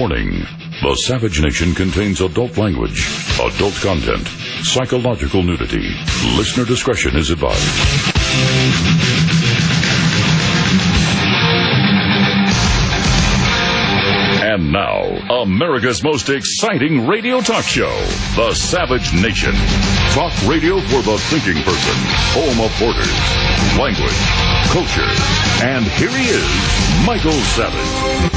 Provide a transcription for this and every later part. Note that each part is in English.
Warning. The Savage Nation contains adult language, adult content, psychological nudity. Listener discretion is advised. And now, America's most exciting radio talk show, The Savage Nation. Talk radio for the thinking person, home of borders, language, culture. And here he is, Michael Savage.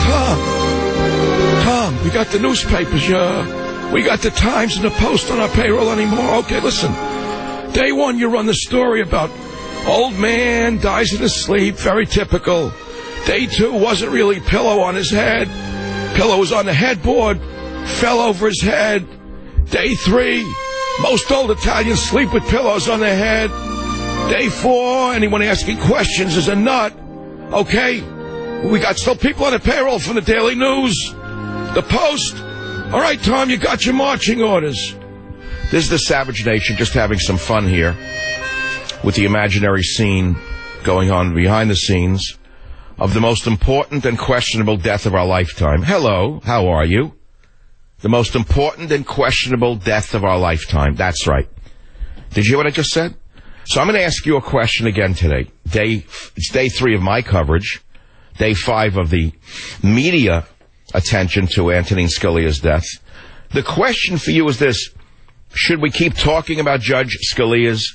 Tom, we got the newspapers, we got the Times and the Post on our payroll anymore. Okay, listen. Day one, you run the story about old man dies in his sleep, very typical. Day two, wasn't really pillow on his head. Pillow was on the headboard, fell over his head. Day three, most old Italians sleep with pillows on their head. Day four, anyone asking questions is a nut. Okay, we got still people on the payroll from the Daily News, the Post. All right, Tom, you got your marching orders. This is the Savage Nation, just having some fun here with the imaginary scene going on behind the scenes of the most important and questionable death of our lifetime. Hello, how are you? The most important and questionable death of our lifetime. That's right. Did you hear what I just said? So I'm going to ask you a question again today. It's day 3 of my coverage. Day 5 of the media attention to Antonin Scalia's death. The question for you is this. Should we keep talking about Judge Scalia's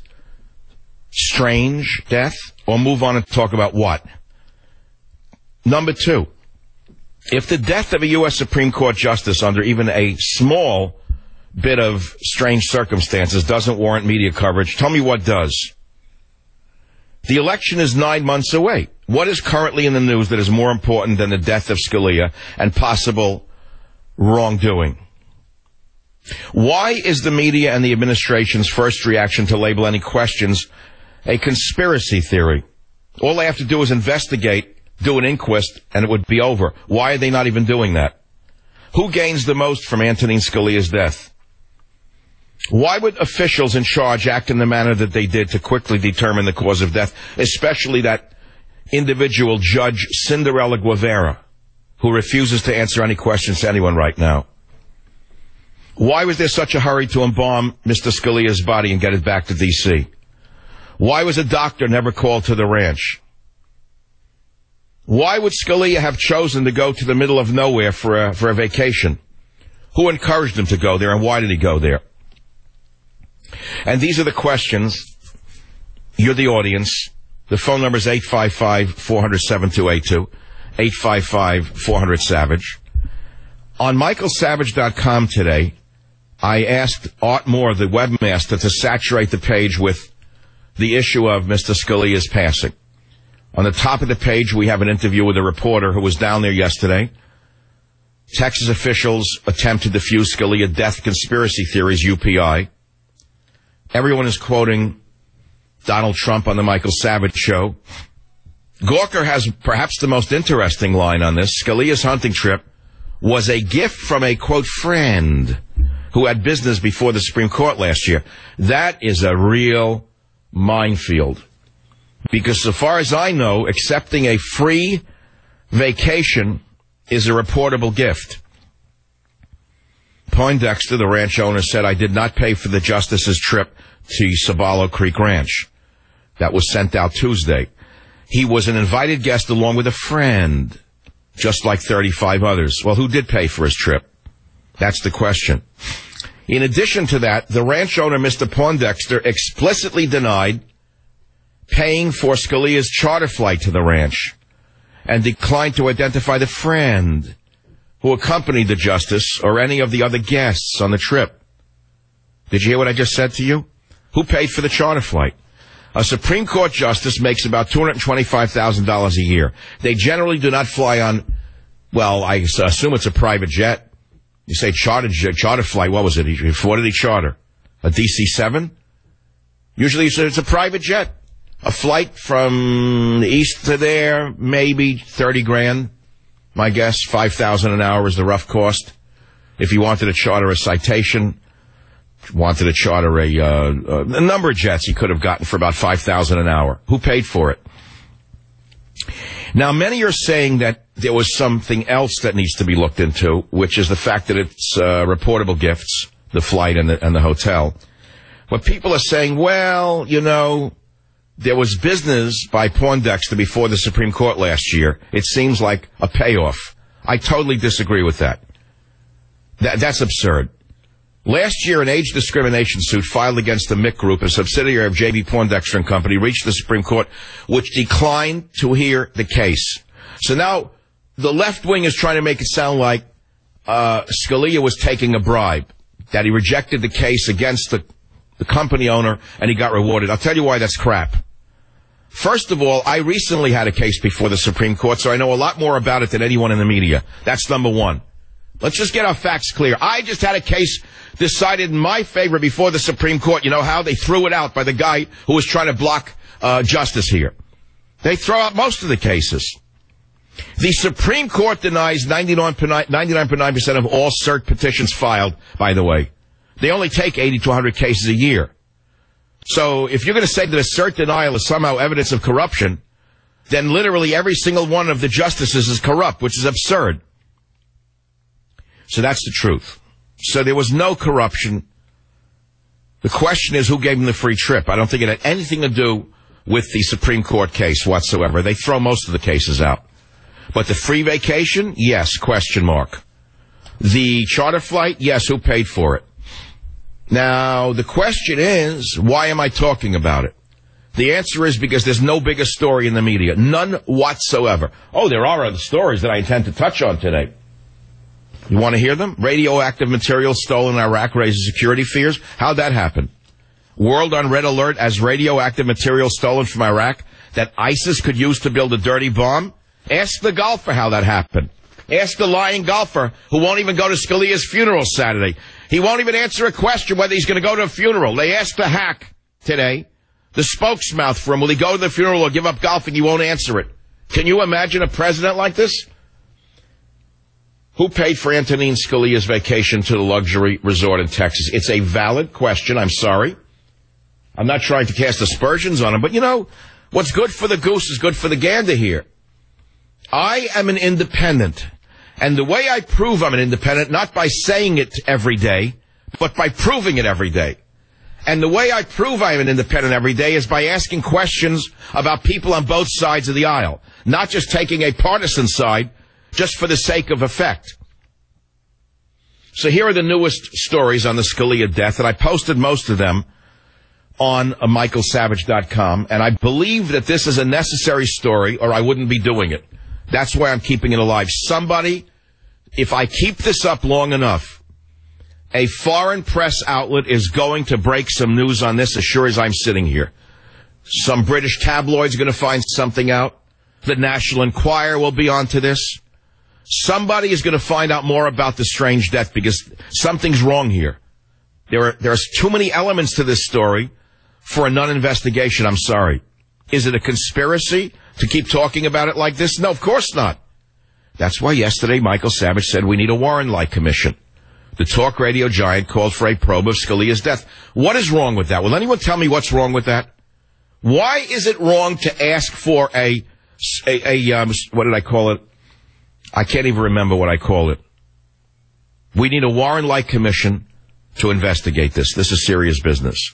strange death or move on and talk about what? Number 2, if the death of a U.S. Supreme Court justice under even a small bit of strange circumstances doesn't warrant media coverage, tell me what does. The election is 9 months away. What is currently in the news that is more important than the death of Scalia and possible wrongdoing? Why is the media and the administration's first reaction to label any questions a conspiracy theory? All they have to do is investigate, do an inquest, and it would be over. Why are they not even doing that? Who gains the most from Antonin Scalia's death? Why would officials in charge act in the manner that they did to quickly determine the cause of death, especially that individual Judge Cinderella Guevara, who refuses to answer any questions to anyone right now? Why was there such a hurry to embalm Mr. Scalia's body and get it back to D.C.? Why was a doctor never called to the ranch? Why would Scalia have chosen to go to the middle of nowhere for a vacation? Who encouraged him to go there, and why did he go there? And these are the questions. You're the audience. The phone number is 855-400-7282, 855-400-SAVAGE. On michaelsavage.com today, I asked Art Moore, the webmaster, to saturate the page with the issue of Mr. Scalia's passing. On the top of the page, we have an interview with a reporter who was down there yesterday. Texas officials attempt to defuse Scalia death conspiracy theories, UPI. Everyone is quoting Donald Trump on the Michael Savage show. Gawker has perhaps the most interesting line on this. Scalia's hunting trip was a gift from a, quote, friend who had business before the Supreme Court last year. That is a real minefield. Because so far as I know, accepting a free vacation is a reportable gift. Poindexter, the ranch owner, said, I did not pay for the justice's trip to Sabalo Creek Ranch. That was sent out Tuesday. He was an invited guest along with a friend, just like 35 others. Well, who did pay for his trip? That's the question. In addition to that, the ranch owner, Mr. Poindexter, explicitly denied paying for Scalia's charter flight to the ranch and declined to identify the friend who accompanied the justice or any of the other guests on the trip. Did you hear what I just said to you? Who paid for the charter flight? A Supreme Court justice makes about $225,000 a year. They generally do not fly on, well, I assume it's a private jet. You say charter flight, what was it? What did he charter? A DC-7? Usually it's a private jet. A flight from the east to there, maybe $30,000. My guess, $5,000 an hour is the rough cost. If you wanted to charter a Citation, wanted to charter a number of jets he could have gotten for about $5,000 an hour. Who paid for it? Now, many are saying that there was something else that needs to be looked into, which is the fact that it's reportable gifts, the flight and the hotel. But people are saying, well, you know, there was business by Poindexter before the Supreme Court last year. It seems like a payoff. I totally disagree with that. That's absurd. Last year, an age discrimination suit filed against the Mick Group, a subsidiary of J.B. Poindexter & Company, reached the Supreme Court, which declined to hear the case. So now the left wing is trying to make it sound like Scalia was taking a bribe, that he rejected the case against the company owner and he got rewarded. I'll tell you why that's crap. First of all, I recently had a case before the Supreme Court, so I know a lot more about it than anyone in the media. That's number one. Let's just get our facts clear. I just had a case decided in my favor before the Supreme Court. You know how? They threw it out by the guy who was trying to block justice here. They throw out most of the cases. The Supreme Court denies 99.9% of all cert petitions filed, by the way. They only take 80 to 100 cases a year. So if you're going to say that a cert denial is somehow evidence of corruption, then literally every single one of the justices is corrupt, which is absurd. So that's the truth. So there was no corruption. The question is who gave him the free trip. I don't think it had anything to do with the Supreme Court case whatsoever. They throw most of the cases out. But the free vacation, yes, question mark. The charter flight, yes, who paid for it? Now, the question is, why am I talking about it? The answer is because there's no bigger story in the media. None whatsoever. Oh, there are other stories that I intend to touch on today. You want to hear them? Radioactive material stolen in Iraq raises security fears. How'd that happen? World on red alert as radioactive material stolen from Iraq that ISIS could use to build a dirty bomb? Ask the golfer how that happened. Ask the lying golfer who won't even go to Scalia's funeral Saturday. He won't even answer a question whether he's going to go to a funeral. They asked the hack today, the spokesmouth for him, will he go to the funeral or give up golfing? He won't answer it. Can you imagine a president like this? Who paid for Antonin Scalia's vacation to the luxury resort in Texas? It's a valid question. I'm sorry. I'm not trying to cast aspersions on him, but you know, what's good for the goose is good for the gander here. I am an independent, and the way I prove I'm an independent, not by saying it every day, but by proving it every day. And the way I prove I am an independent every day is by asking questions about people on both sides of the aisle, not just taking a partisan side just for the sake of effect. So here are the newest stories on the Scalia death, and I posted most of them on michaelsavage.com, and I believe that this is a necessary story, or I wouldn't be doing it. That's why I'm keeping it alive. Somebody, if I keep this up long enough, a foreign press outlet is going to break some news on this as sure as I'm sitting here. Some British tabloid's going to find something out. The National Enquirer will be onto this. Somebody is going to find out more about the strange death because something's wrong here. There's too many elements to this story for a non-investigation. I'm sorry. Is it a conspiracy to keep talking about it like this? No, of course not. That's why yesterday Michael Savage said we need a Warren-like commission. The talk radio giant called for a probe of Scalia's death. What is wrong with that? Will anyone tell me what's wrong with that? Why is it wrong to ask for a what did I call it? I can't even remember what I call it. We need a Warren-like commission to investigate this. This is serious business.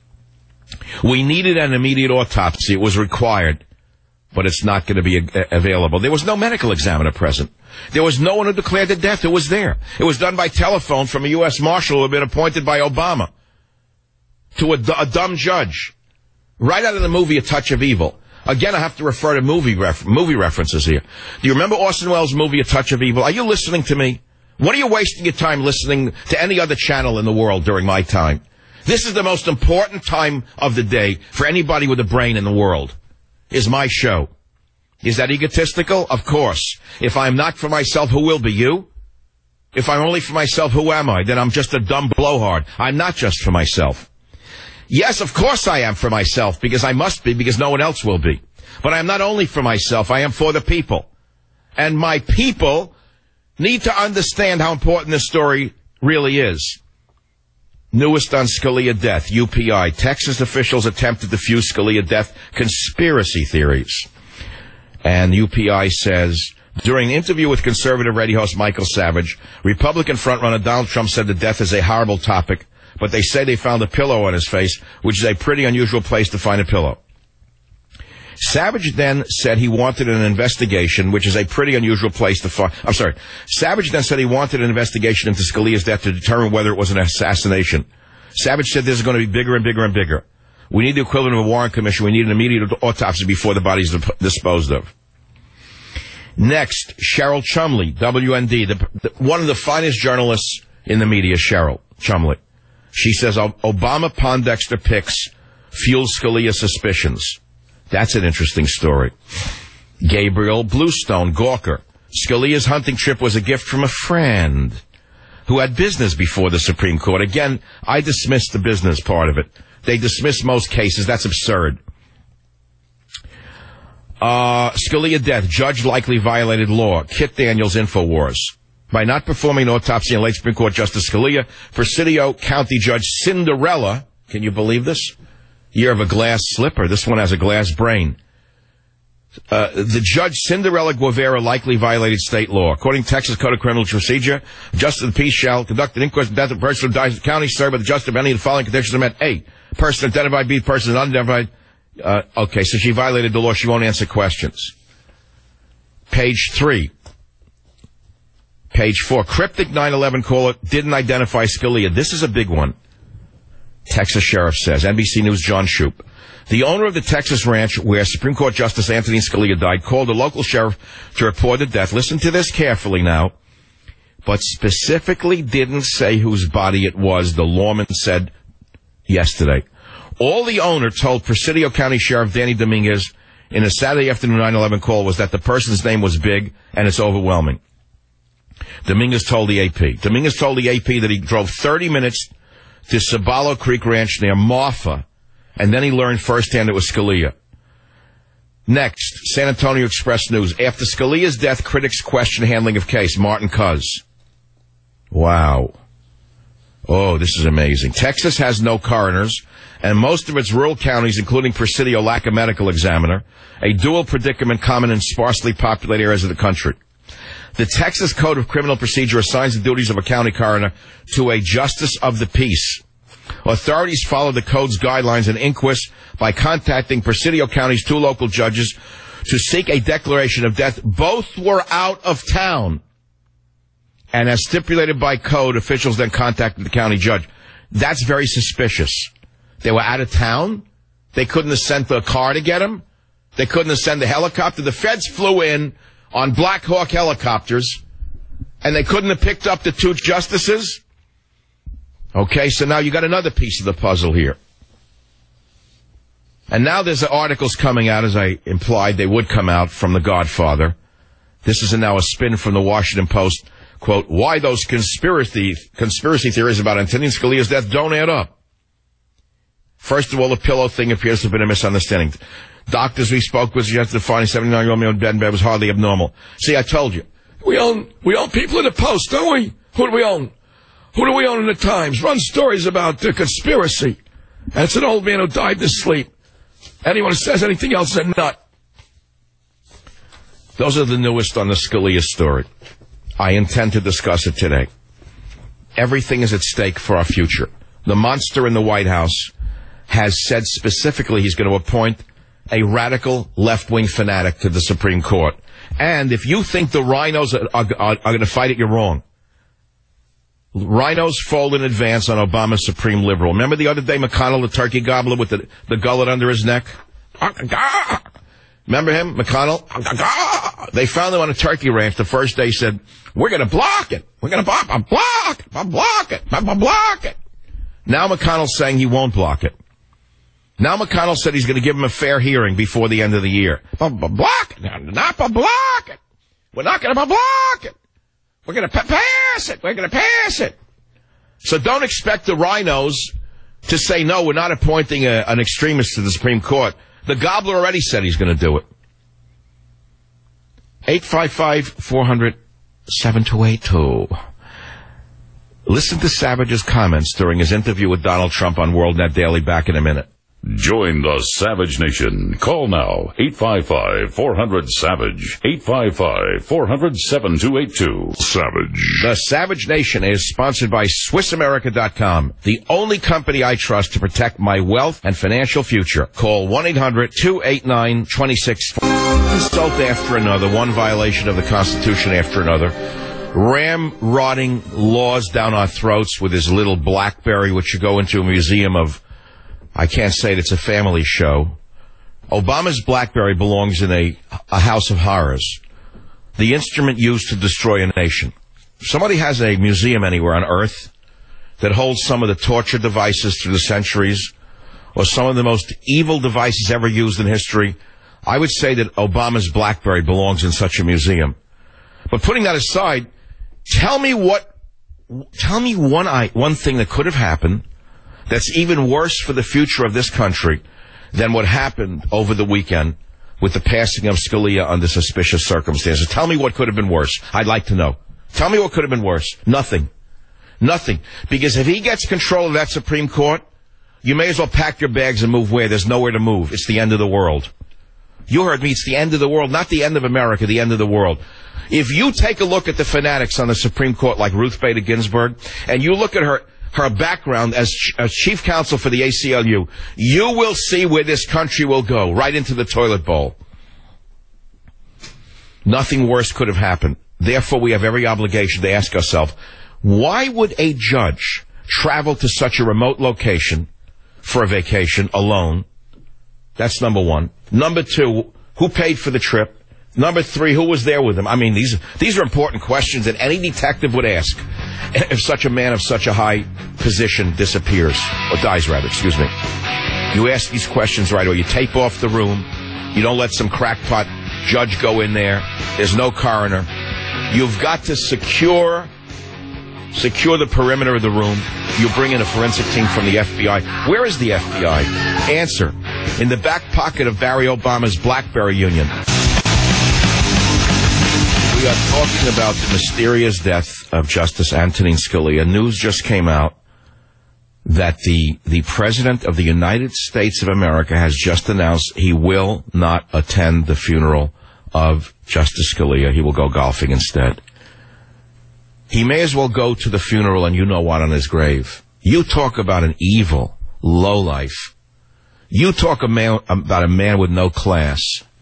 We needed an immediate autopsy. It was required, but it's not going to be available. There was no medical examiner present. There was no one who declared the death. It was there. It was done by telephone from a U.S. Marshal who had been appointed by Obama to a dumb judge. Right out of the movie A Touch of Evil. Again, I have to refer to movie references here. Do you remember Orson Welles' movie A Touch of Evil? Are you listening to me? What are you wasting your time listening to any other channel in the world during my time? This is the most important time of the day for anybody with a brain in the world, is my show. Is that egotistical? Of course. If I'm not for myself, who will be? You? If I'm only for myself, who am I? Then I'm just a dumb blowhard. I'm not just for myself. Yes, of course I am for myself, because I must be, because no one else will be. But I am not only for myself, I am for the people. And my people need to understand how important this story really is. Newest on Scalia death, UPI. Texas officials attempt to defuse Scalia death conspiracy theories. And UPI says, during an interview with conservative radio host Michael Savage, Republican frontrunner Donald Trump said that death is a horrible topic, but they say they found a pillow on his face, which is a pretty unusual place to find a pillow. Savage then said he wanted an investigation, which is a pretty unusual place to find... Savage then said he wanted an investigation into Scalia's death to determine whether it was an assassination. Savage said this is going to be bigger and bigger and bigger. We need the equivalent of a Warren Commission. We need an immediate autopsy before the body is disposed of. Next, Cheryl Chumley, WND, one of the finest journalists in the media, Cheryl Chumley. She says Obama Pondexter picks fuels Scalia suspicions. That's an interesting story. Gabriel Bluestone, Gawker. Scalia's hunting trip was a gift from a friend who had business before the Supreme Court. Again, I dismissed the business part of it. They dismiss most cases. That's absurd. Scalia death. Judge likely violated law. Kit Daniels, InfoWars. By not performing an autopsy on late Supreme Court Justice Scalia, Presidio County Judge Cinderella, can you believe this? Year of a glass slipper. This one has a glass brain. The judge Cinderella Guevara likely violated state law. According to Texas Code of Criminal Procedure, justice of the peace shall conduct an inquest on the death of a person who dies in the county served by the justice of any of the following conditions are met. A, person identified, B, person unidentified. Okay, so she violated the law. She won't answer questions. Page 3. Page 4. Cryptic 9/11 caller didn't identify Scalia. This is a big one. Texas sheriff says. NBC News' John Shoup. The owner of the Texas ranch where Supreme Court Justice Anthony Scalia died called the local sheriff to report the death. Listen to this carefully now. But specifically didn't say whose body it was, the lawman said yesterday. All the owner told Presidio County Sheriff Danny Dominguez in a Saturday afternoon 9/11 call was that the person's name was big and it's overwhelming. Dominguez told the AP. Dominguez told the AP that he drove 30 minutes to Cibalo Creek Ranch near Marfa, and then he learned firsthand it was Scalia. Next, San Antonio Express News. After Scalia's death, critics question handling of case. Martin Cuz. Wow. Oh, this is amazing. Texas has no coroners, and most of its rural counties, including Presidio, lack a medical examiner, a dual predicament common in sparsely populated areas of the country. The Texas Code of Criminal Procedure assigns the duties of a county coroner to a justice of the peace. Authorities follow the code's guidelines and inquest by contacting Presidio County's 2 local judges to seek a declaration of death. Both were out of town. And as stipulated by code, officials then contacted the county judge. That's very suspicious. They were out of town? They couldn't have sent a car to get them? They couldn't have sent a helicopter? The feds flew in on Black Hawk helicopters, and they couldn't have picked up the 2 justices? Okay, so now you got another piece of the puzzle here. And now there's articles coming out, as I implied they would come out, from The Godfather. This is now a spin from the Washington Post. Quote, why those conspiracy theories about Antonin Scalia's death don't add up. First of all, the pillow thing appears to have been a misunderstanding. Doctors we spoke with suggested finding 79-year-old man in bed was hardly abnormal. See, I told you. We own people in the Post, don't we? Who do we own? Who do we own in the Times? Run stories about the conspiracy. And it's an old man who died in his sleep. Anyone who says anything else is a nut. Those are the newest on the Scalia story. I intend to discuss it today. Everything is at stake for our future. The monster in the White House has said specifically he's going to appoint a radical left-wing fanatic to the Supreme Court. And if you think the rhinos are going to fight it, you're wrong. Rhinos fold in advance on Obama's supreme liberal. Remember the other day, McConnell, the turkey gobbler with the gullet under his neck? Remember him, McConnell? They found him on a turkey ranch. The first day he said, we're going to block it. We're going to block it. Now McConnell's saying he won't block it. Now McConnell said he's going to give him a fair hearing before the end of the year. Block it. Not block it. We're not going to block it. We're going to pass it. We're going to pass it. So don't expect the rhinos to say, no, we're not appointing an extremist to the Supreme Court. The gobbler already said he's going to do it. 855-400-7282. Listen to Savage's comments during his interview with Donald Trump on WorldNet Daily. Back in a minute. Join the Savage Nation. Call now, 855-400-SAVAGE, 855-400-7282. Savage. The Savage Nation is sponsored by SwissAmerica.com, the only company I trust to protect my wealth and financial future. Call 1-800-289-2640. Insult after another, one violation of the Constitution after another. Ram-rotting laws down our throats with his little BlackBerry, which you go into a museum of. I can't say it's a family show. Obama's BlackBerry belongs in a house of horrors. The instrument used to destroy a nation. If somebody has a museum anywhere on Earth that holds some of the torture devices through the centuries, or some of the most evil devices ever used in history, I would say that Obama's BlackBerry belongs in such a museum. But putting that aside, tell me one thing that could have happened that's even worse for the future of this country than what happened over the weekend with the passing of Scalia under suspicious circumstances. Tell me what could have been worse. I'd like to know. Tell me what could have been worse. Nothing. Nothing. Because if he gets control of that Supreme Court, you may as well pack your bags and move where? There's nowhere to move. It's the end of the world. You heard me. It's the end of the world. Not the end of America, the end of the world. If you take a look at the fanatics on the Supreme Court like Ruth Bader Ginsburg, and you look at her background as chief counsel for the ACLU, you will see where this country will go, right into the toilet bowl. Nothing worse could have happened. Therefore, we have every obligation to ask ourselves, why would a judge travel to such a remote location for a vacation alone? That's number one. Number two, who paid for the trip? Number three, who was there with him? I mean, these are important questions that any detective would ask if such a man of such a high position disappears, or dies rather, excuse me. You ask these questions right away. You tape off the room. You don't let some crackpot judge go in there. There's no coroner. You've got to secure the perimeter of the room. You bring in a forensic team from the FBI. Where is the FBI? Answer. In the back pocket of Barry Obama's BlackBerry Union. We are talking about the mysterious death of Justice Antonin Scalia. News just came out that the President of the United States of America has just announced he will not attend the funeral of Justice Scalia. He will go golfing instead. He may as well go to the funeral and you know what on his grave. You talk about an evil lowlife. You talk about a man with no class.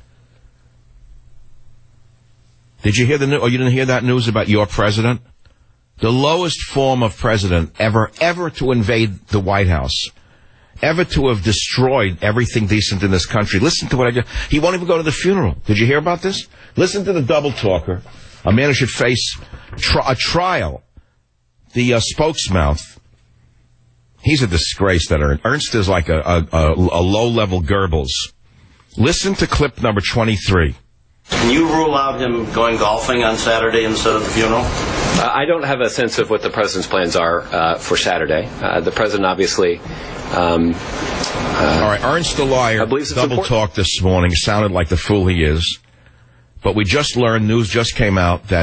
Did you hear the news? Or you didn't hear that news about your president? The lowest form of president ever to invade the White House, ever to have destroyed everything decent in this country. Listen to what I just. He won't even go to the funeral. Did you hear about this? Listen to the double talker. A man who should face a trial. The spokesmouth. He's a disgrace, that Ernst is like a low-level Goebbels. Listen to clip number 23. Can you rule out him going golfing on Saturday instead of the funeral? I don't have a sense of what the president's plans are for Saturday. The president obviously... all right, Ernst the liar double talked this morning. Sounded like the fool he is. But we just learned, news just came out, that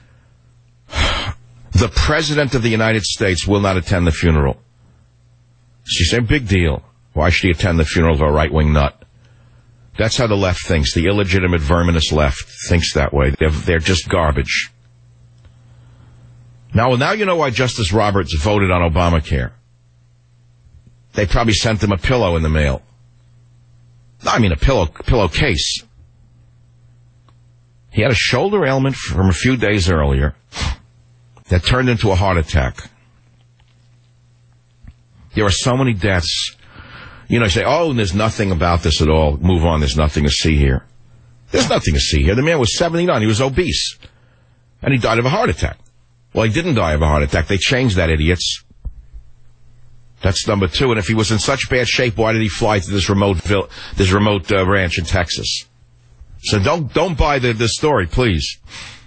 the President of the United States will not attend the funeral. She said, big deal. Why should he attend the funeral of a right-wing nut? That's how the left thinks. The illegitimate verminous left thinks that way. They're just garbage. Now you know why Justice Roberts voted on Obamacare. They probably sent him a pillow in the mail. I mean, a pillowcase. He had a shoulder ailment from a few days earlier that turned into a heart attack. There are so many deaths. You know, you say, oh, there's nothing about this at all. Move on, there's nothing to see here. There's nothing to see here. The man was 79. He was obese. And he died of a heart attack. Well, he didn't die of a heart attack. They changed that, idiots. That's number two. And if he was in such bad shape, why did he fly to this remote ranch in Texas? So don't buy the story, please.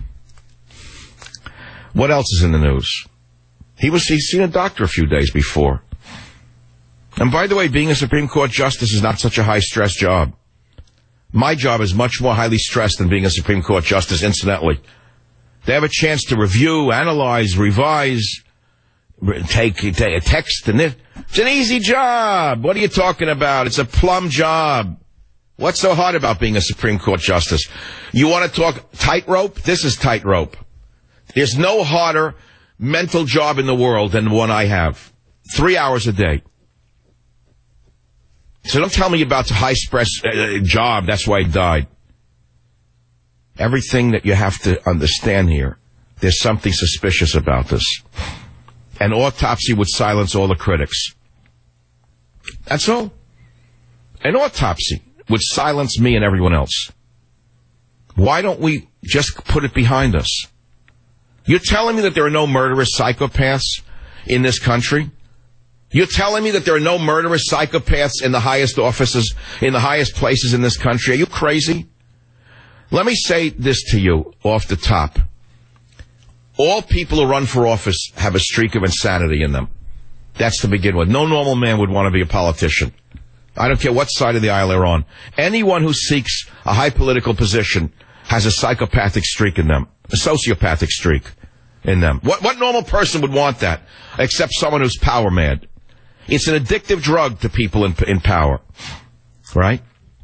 What else is in the news? He's seen a doctor a few days before. And by the way, being a Supreme Court justice is not such a high-stress job. My job is much more highly stressed than being a Supreme Court justice, incidentally. They have a chance to review, analyze, revise, take a text and this. It's an easy job. What are you talking about? It's a plum job. What's so hard about being a Supreme Court justice? You want to talk tightrope? This is tightrope. There's no harder mental job in the world than the one I have. 3 hours a day. So don't tell me about the high-stress job. That's why I died. Everything that you have to understand here, there's something suspicious about this. An autopsy would silence all the critics. That's all. An autopsy would silence me and everyone else. Why don't we just put it behind us? You're telling me that there are no murderous psychopaths in this country? You're telling me that there are no murderous psychopaths in the highest offices, in the highest places in this country? Are you crazy? Let me say this to you off the top. All people who run for office have a streak of insanity in them. That's to begin with. No normal man would want to be a politician. I don't care what side of the aisle they're on. Anyone who seeks a high political position has a psychopathic streak in them, a sociopathic streak in them. What normal person would want that, except someone who's power mad? It's an addictive drug to people in power, right?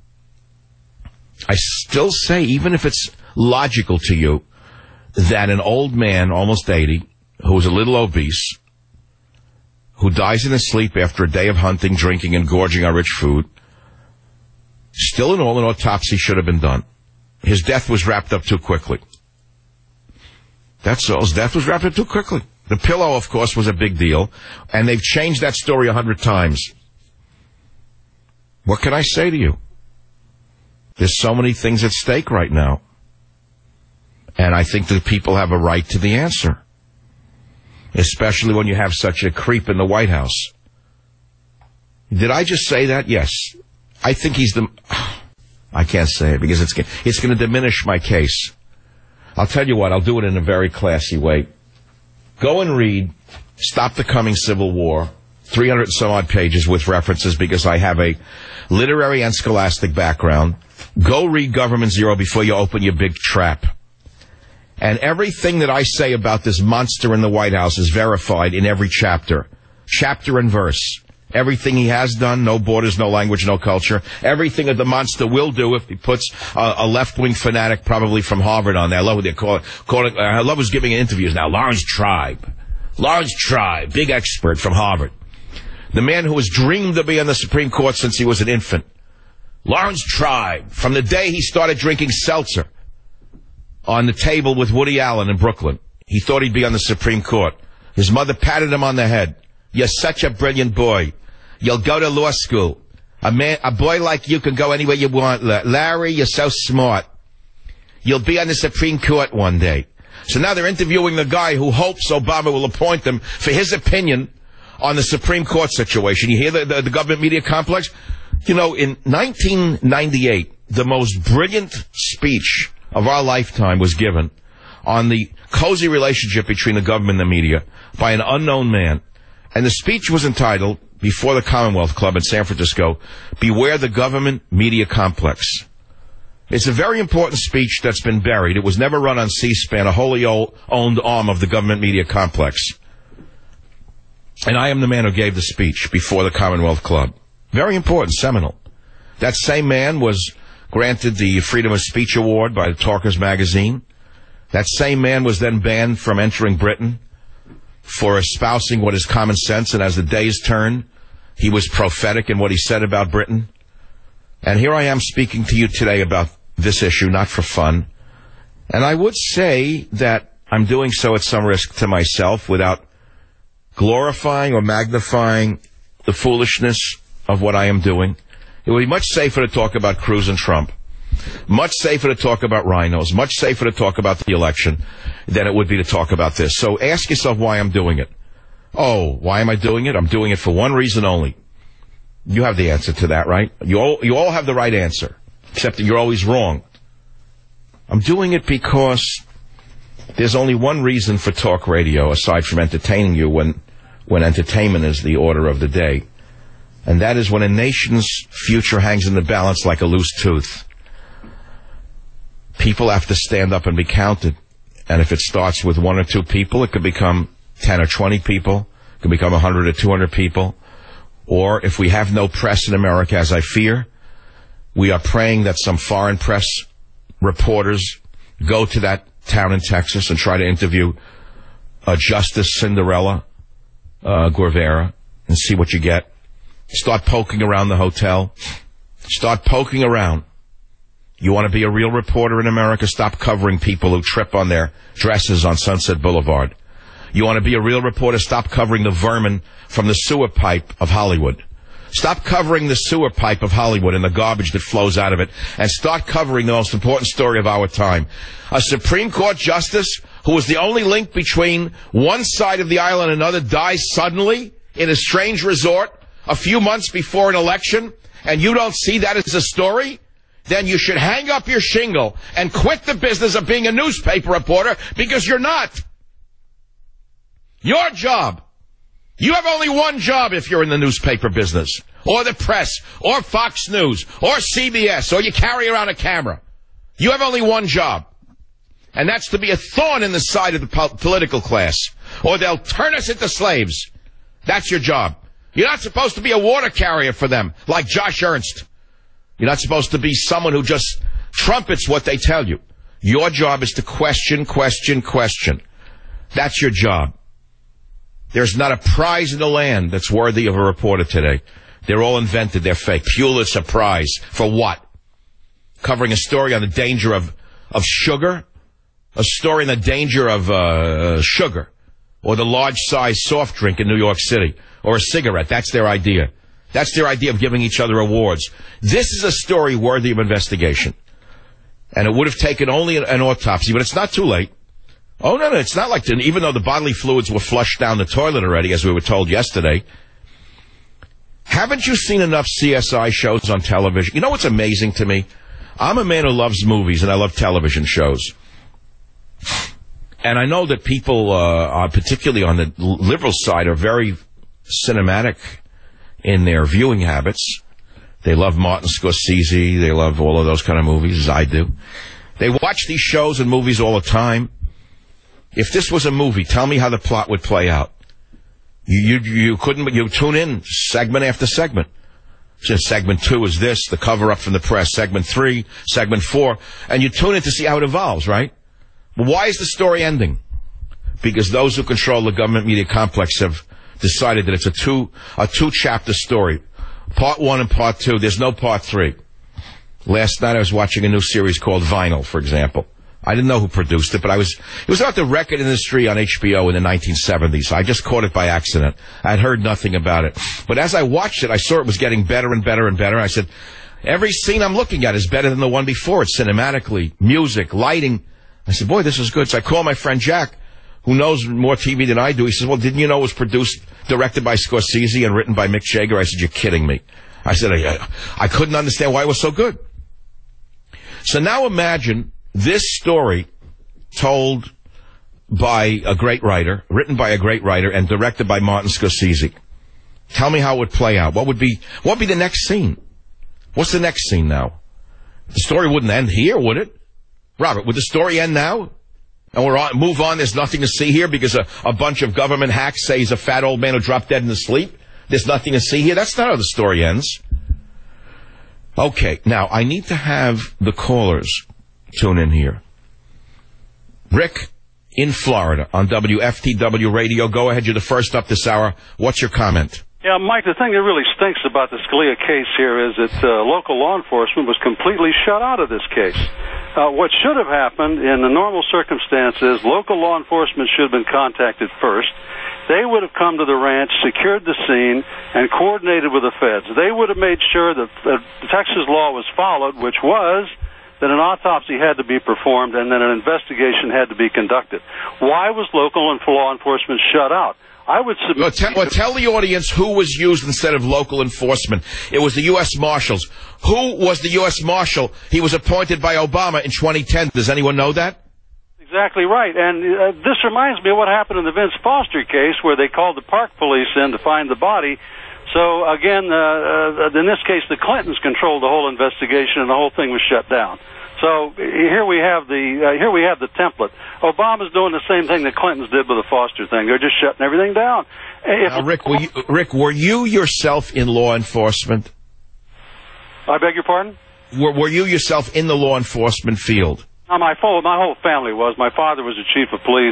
I still say, even if it's logical to you, that an old man, almost 80, who's a little obese, who dies in his sleep after a day of hunting, drinking, and gorging on rich food, still in all, an autopsy should have been done. His death was wrapped up too quickly. That's all. His death was wrapped up too quickly. The pillow, of course, was a big deal, and they've changed that story 100 times. What can I say to you? There's so many things at stake right now. And I think that people have a right to the answer. Especially when you have such a creep in the White House. Did I just say that? Yes. I think he's the... I can't say it because it's going to diminish my case. I'll tell you what, I'll do it in a very classy way. Go and read Stop the Coming Civil War, 300 and some odd pages with references because I have a literary and scholastic background. Go read Government Zero before you open your big trap. And everything that I say about this monster in the White House is verified in every chapter. Chapter and verse. Everything he has done, no borders, no language, no culture. Everything that the monster will do if he puts a left-wing fanatic, probably from Harvard, on there. I love what they call it. I love who's giving interviews now. Lawrence Tribe, big expert from Harvard. The man who has dreamed to be on the Supreme Court since he was an infant. Lawrence Tribe, from the day he started drinking seltzer on the table with Woody Allen in Brooklyn. He thought he'd be on the Supreme Court. His mother patted him on the head. You're such a brilliant boy. You'll go to law school. A boy like you can go anywhere you want. Larry, you're so smart. You'll be on the Supreme Court one day. So now they're interviewing the guy who hopes Obama will appoint them for his opinion on the Supreme Court situation. You hear the government media complex? You know, in 1998, the most brilliant speech of our lifetime was given on the cozy relationship between the government and the media by an unknown man. And the speech was entitled, before the Commonwealth Club in San Francisco, Beware the Government Media Complex. It's a very important speech that's been buried. It was never run on C-SPAN, a wholly owned arm of the government media complex. And I am the man who gave the speech before the Commonwealth Club. Very important, seminal. That same man was granted the Freedom of Speech Award by the Talkers magazine. That same man was then banned from entering Britain for espousing what is common sense, and as the days turned, he was prophetic in what he said about Britain. And here I am speaking to you today about this issue, not for fun. And I would say that I'm doing so at some risk to myself without glorifying or magnifying the foolishness of what I am doing. It would be much safer to talk about Cruz and Trump. Much safer to talk about rhinos. Much safer to talk about the election than it would be to talk about this. So ask yourself why I'm doing it. Oh, why am I doing it? I'm doing it for one reason only. You have the answer to that, right? You all have the right answer, except that you're always wrong. I'm doing it because there's only one reason for talk radio, aside from entertaining you when entertainment is the order of the day. And that is when a nation's future hangs in the balance like a loose tooth. People have to stand up and be counted. And if it starts with one or two people, it could become 10 or 20 people. can become 100 or 200 people. Or if we have no press in America, as I fear, we are praying that some foreign press reporters go to that town in Texas and try to interview Justice Cinderella Guevara and see what you get. Start poking around the hotel. Start poking around. You want to be a real reporter in America? Stop covering people who trip on their dresses on Sunset Boulevard. You want to be a real reporter? Stop covering the vermin from the sewer pipe of Hollywood. Stop covering the sewer pipe of Hollywood and the garbage that flows out of it, and start covering the most important story of our time. A Supreme Court justice who was the only link between one side of the aisle and another dies suddenly in a strange resort a few months before an election, and you don't see that as a story? Then you should hang up your shingle and quit the business of being a newspaper reporter, because you're not. Your job. You have only one job if you're in the newspaper business, or the press, or Fox News, or CBS, or you carry around a camera. You have only one job, and that's to be a thorn in the side of the political class, or they'll turn us into slaves. That's your job. You're not supposed to be a water carrier for them, like Josh Ernst. You're not supposed to be someone who just trumpets what they tell you. Your job is to question, question, question. That's your job. There's not a prize in the land that's worthy of a reporter today. They're all invented. They're fake. Pulitzer Prize. For what? Covering a story on the danger of sugar? A story on the danger of sugar. Or the large-size soft drink in New York City. Or a cigarette. That's their idea. That's their idea of giving each other awards. This is a story worthy of investigation. And it would have taken only an autopsy, but it's not too late. Oh, no, it's not like, even though the bodily fluids were flushed down the toilet already, as we were told yesterday. Haven't you seen enough CSI shows on television? You know what's amazing to me? I'm a man who loves movies, and I love television shows. And I know that people, particularly on the liberal side, are very cinematic in their viewing habits. They love Martin Scorsese. They love all of those kind of movies, as I do. They watch these shows and movies all the time. If this was a movie, tell me how the plot would play out. You tune in segment after segment. So segment 2 is this, the cover-up from the press. Segment 3, segment 4. And you tune in to see how it evolves, right? But why is the story ending? Because those who control the government media complex have decided that it's a two-chapter story. Part 1 and Part 2. There's no Part 3. Last night I was watching a new series called Vinyl, for example. I didn't know who produced it, but it was about the record industry on HBO in the 1970s. I just caught it by accident. I'd heard nothing about it. But as I watched it, I saw it was getting better and better and better. I said, every scene I'm looking at is better than the one before. It's cinematically, music, lighting. I said, boy, this is good. So I called my friend Jack, who knows more TV than I do. He says, well, didn't you know it was directed by Scorsese and written by Mick Jagger? I said, you're kidding me. I said, I couldn't understand why it was so good. So now imagine this story told by a great writer, written by a great writer, and directed by Martin Scorsese. Tell me how it would play out. What would be the next scene? What's the next scene now? The story wouldn't end here, would it? Robert, would the story end now? And move on, there's nothing to see here because a bunch of government hacks say he's a fat old man who dropped dead in his sleep? There's nothing to see here? That's not how the story ends. Okay, now I need to have the callers tune in here. Rick in Florida on WFTW Radio. Go ahead, you're the first up this hour. What's your comment? Yeah, Mike, the thing that really stinks about the Scalia case here is that local law enforcement was completely shut out of this case. What should have happened in the normal circumstances, local law enforcement should have been contacted first. They would have come to the ranch, secured the scene, and coordinated with the feds. They would have made sure that the Texas law was followed, which was that an autopsy had to be performed and that an investigation had to be conducted. Why was local and law enforcement shut out? I would submit... Tell the audience who was used instead of local enforcement. It was the U.S. Marshals. Who was the U.S. Marshal? He was appointed by Obama in 2010. Does anyone know that? Exactly right. And this reminds me of what happened in the Vince Foster case where they called the park police in to find the body. So, again, in this case, the Clintons controlled the whole investigation, and the whole thing was shut down. So here we have the template. Obama's doing the same thing the Clintons did with the Foster thing. They're just shutting everything down. Now, Rick, were you yourself in law enforcement? I beg your pardon? Were you yourself in the law enforcement field? My whole family was. My father was the chief of police,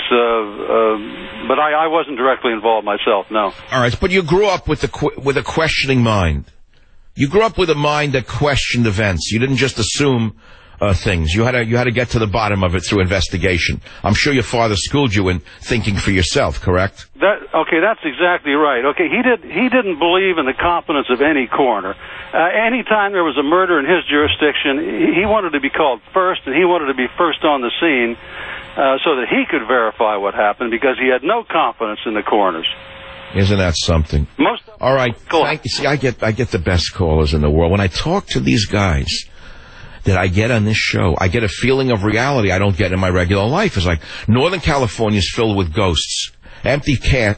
but I wasn't directly involved myself. No. All right, but you grew up with a questioning mind. You grew up with a mind that questioned events. You didn't just assume things. You had to get to the bottom of it through investigation. I'm sure your father schooled you in thinking for yourself, correct? That's exactly right. Okay, he didn't believe in the competence of any coroner. Anytime there was a murder in his jurisdiction, he wanted to be called first, and he wanted to be first on the scene so that he could verify what happened, because he had no confidence in the coroners. Isn't that something? All right. See, I get the best callers in the world. When I talk to these guys that I get on this show, I get a feeling of reality I don't get in my regular life. It's like Northern California is filled with ghosts, empty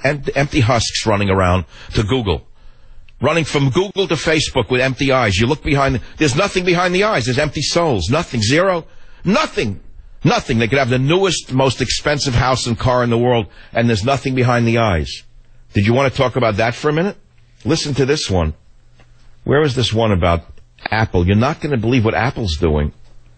husks running around to Google. Running from Google to Facebook with empty eyes. You look behind, there's nothing behind the eyes. There's empty souls. Nothing. Zero. Nothing. Nothing. They could have the newest, most expensive house and car in the world, and there's nothing behind the eyes. Did you want to talk about that for a minute? Listen to this one. Where is this one about Apple? You're not going to believe what Apple's doing.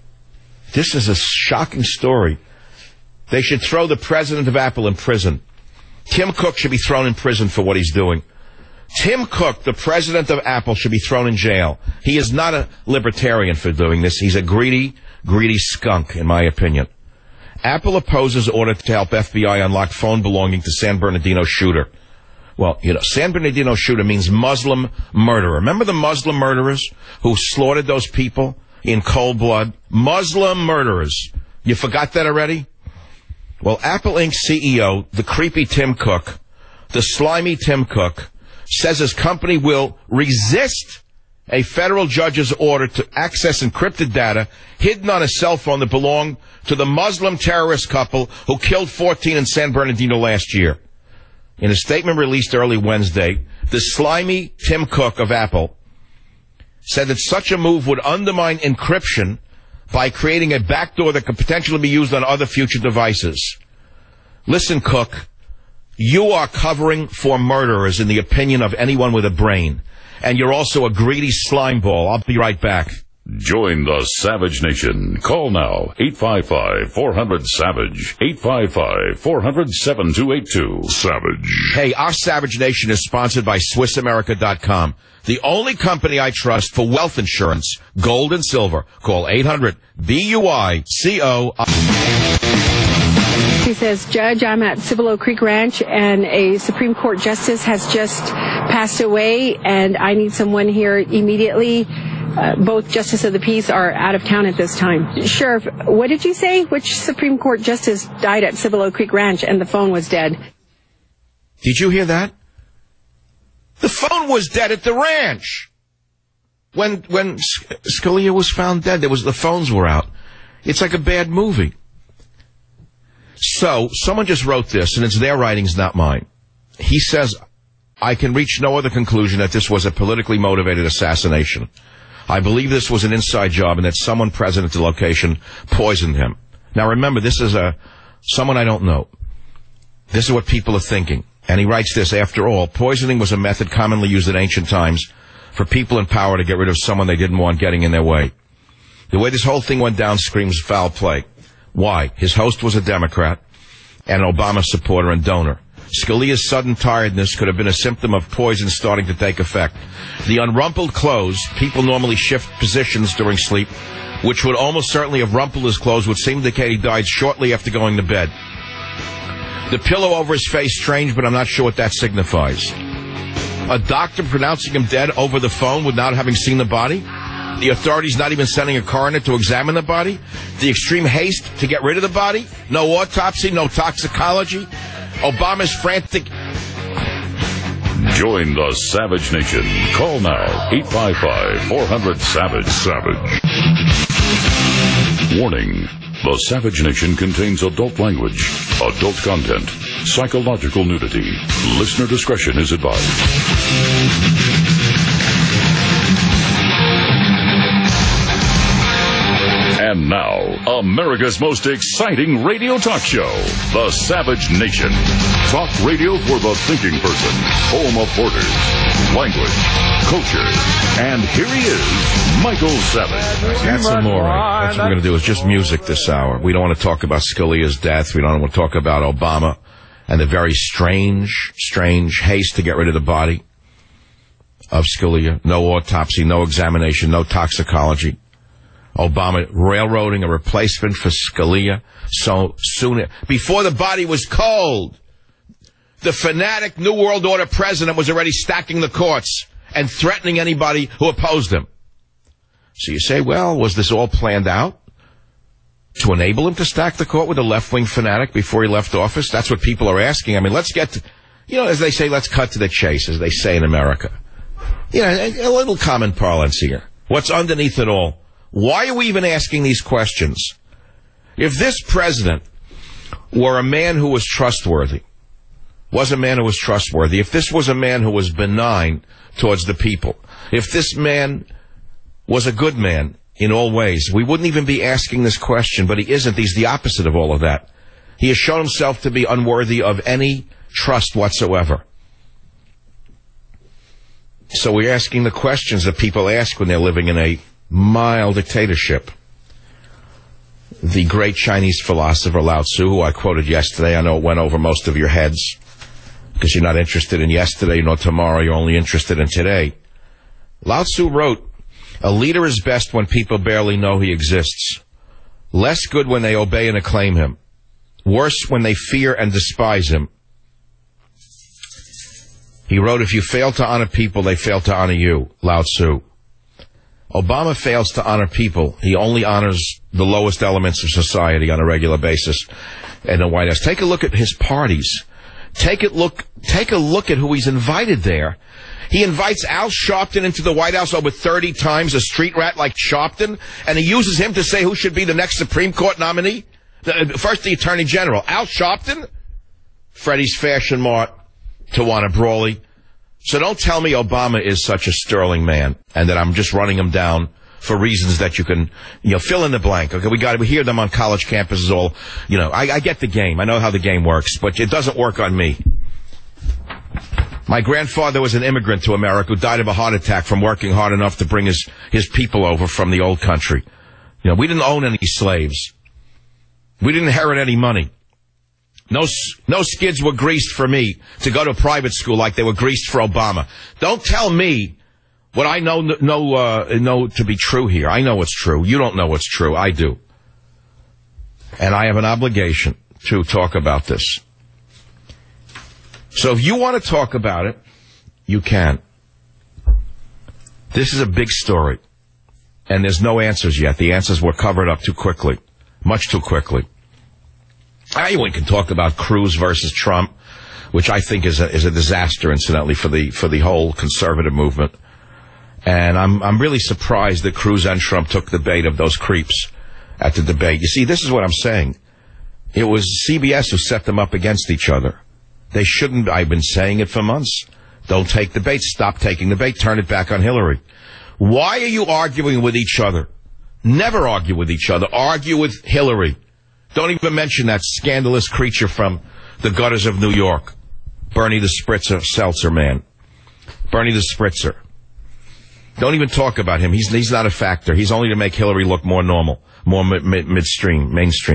This is a shocking story. They should throw the president of Apple in prison. Tim Cook should be thrown in prison for what he's doing. Tim Cook, the president of Apple, should be thrown in jail. He is not a libertarian for doing this. He's a greedy skunk, in my opinion. Apple opposes order to help FBI unlock phone belonging to San Bernardino shooter. Well, San Bernardino shooter means Muslim murderer. Remember the Muslim murderers who slaughtered those people in cold blood? Muslim murderers. You forgot that already? Well, Apple Inc. CEO, the creepy Tim Cook, the slimy Tim Cook, says his company will resist a federal judge's order to access encrypted data hidden on a cell phone that belonged to the Muslim terrorist couple who killed 14 in San Bernardino last year. In a statement released early Wednesday, the slimy Tim Cook of Apple said that such a move would undermine encryption by creating a backdoor that could potentially be used on other future devices. Listen, Cook. You are covering for murderers in the opinion of anyone with a brain. And you're also a greedy slime ball. I'll be right back. Join the Savage Nation. Call now. 855-400-SAVAGE. 855-400-7282. Savage. Hey, our Savage Nation is sponsored by SwissAmerica.com. The only company I trust for wealth insurance, gold and silver. Call 800-BUICO. He says, Judge, I'm at Cibolo Creek Ranch, and a Supreme Court justice has just passed away, and I need someone here immediately. Both Justice of the Peace are out of town at this time. Sheriff, what did you say? Which Supreme Court justice died at Cibolo Creek Ranch and the phone was dead? Did you hear that? The phone was dead at the ranch. When Scalia was found dead, the phones were out. It's like a bad movie. So, someone just wrote this, and it's their writings, not mine. He says, I can reach no other conclusion that this was a politically motivated assassination. I believe this was an inside job and that someone present at the location poisoned him. Now remember, this is someone I don't know. This is what people are thinking. And he writes this, after all, poisoning was a method commonly used in ancient times for people in power to get rid of someone they didn't want getting in their way. The way this whole thing went down screams foul play. Why? His host was a Democrat and an Obama supporter and donor. Scalia's sudden tiredness could have been a symptom of poison starting to take effect. The unrumpled clothes, people normally shift positions during sleep, which would almost certainly have rumpled his clothes, would seem to indicate he died shortly after going to bed. The pillow over his face, strange, but I'm not sure what that signifies. A doctor pronouncing him dead over the phone without having seen the body? The authorities not even sending a coroner to examine the body? The extreme haste to get rid of the body? No autopsy, no toxicology? Obama's frantic... Join the Savage Nation. Call now. 855-400-SAVAGE. Savage. Warning. The Savage Nation contains adult language, adult content, psychological nudity. Listener discretion is advised. And now, America's most exciting radio talk show, The Savage Nation. Talk radio for the thinking person, home of borders, language, culture. And here he is, Michael Savage. That's some more. That's what we're going to do is just music this hour. We don't want to talk about Scalia's death. We don't want to talk about Obama and the very strange haste to get rid of the body of Scalia. No autopsy, no examination, no toxicology. Obama railroading a replacement for Scalia so soon. Before the body was cold, the fanatic New World Order president was already stacking the courts and threatening anybody who opposed him. So you say, well, was this all planned out to enable him to stack the court with a left-wing fanatic before he left office? That's what people are asking. I mean, let's get to, as they say, let's cut to the chase, as they say in America. A little common parlance here. What's underneath it all? Why are we even asking these questions? If this president were a man who was trustworthy, if this was a man who was benign towards the people, if this man was a good man in all ways, we wouldn't even be asking this question, but he isn't. He's the opposite of all of that. He has shown himself to be unworthy of any trust whatsoever. So we're asking the questions that people ask when they're living in a mild dictatorship. The great Chinese philosopher Lao Tzu, who I quoted yesterday, I know it went over most of your heads because you're not interested in yesterday nor tomorrow, you're only interested in today. Lao Tzu wrote, "A leader is best when people barely know he exists. Less good when they obey and acclaim him. Worse when they fear and despise him." He wrote, "If you fail to honor people, they fail to honor you." Lao Tzu. Obama fails to honor people. He only honors the lowest elements of society on a regular basis in the White House. Take a look at his parties. Take a look at who he's invited there. He invites Al Sharpton into the White House over 30 times, a street rat like Sharpton, and he uses him to say who should be the next Supreme Court nominee. First, the Attorney General. Al Sharpton? Freddie's Fashion Mart, Tawana Brawley. So don't tell me Obama is such a sterling man and that I'm just running him down for reasons that you can, fill in the blank. Okay, we hear them on college campuses all, I get the game. I know how the game works, but it doesn't work on me. My grandfather was an immigrant to America who died of a heart attack from working hard enough to bring his people over from the old country. We didn't own any slaves. We didn't inherit any money. No skids were greased for me to go to private school like they were greased for Obama. Don't tell me what I know to be true here. I know what's true. You don't know what's true. I do. And I have an obligation to talk about this. So if you want to talk about it, you can. This is a big story. And there's no answers yet. The answers were covered up too quickly. Much too quickly. Anyone can talk about Cruz versus Trump, which I think is a disaster, incidentally, for the whole conservative movement. And I'm really surprised that Cruz and Trump took the bait of those creeps at the debate. You see, this is what I'm saying. It was CBS who set them up against each other. They shouldn't. I've been saying it for months. Don't take the bait. Stop taking the bait. Turn it back on Hillary. Why are you arguing with each other? Never argue with each other. Argue with Hillary. Don't even mention that scandalous creature from the gutters of New York, Bernie the Spritzer Seltzer man. Bernie the Spritzer. Don't even talk about him. He's not a factor. He's only to make Hillary look more normal, more mainstream.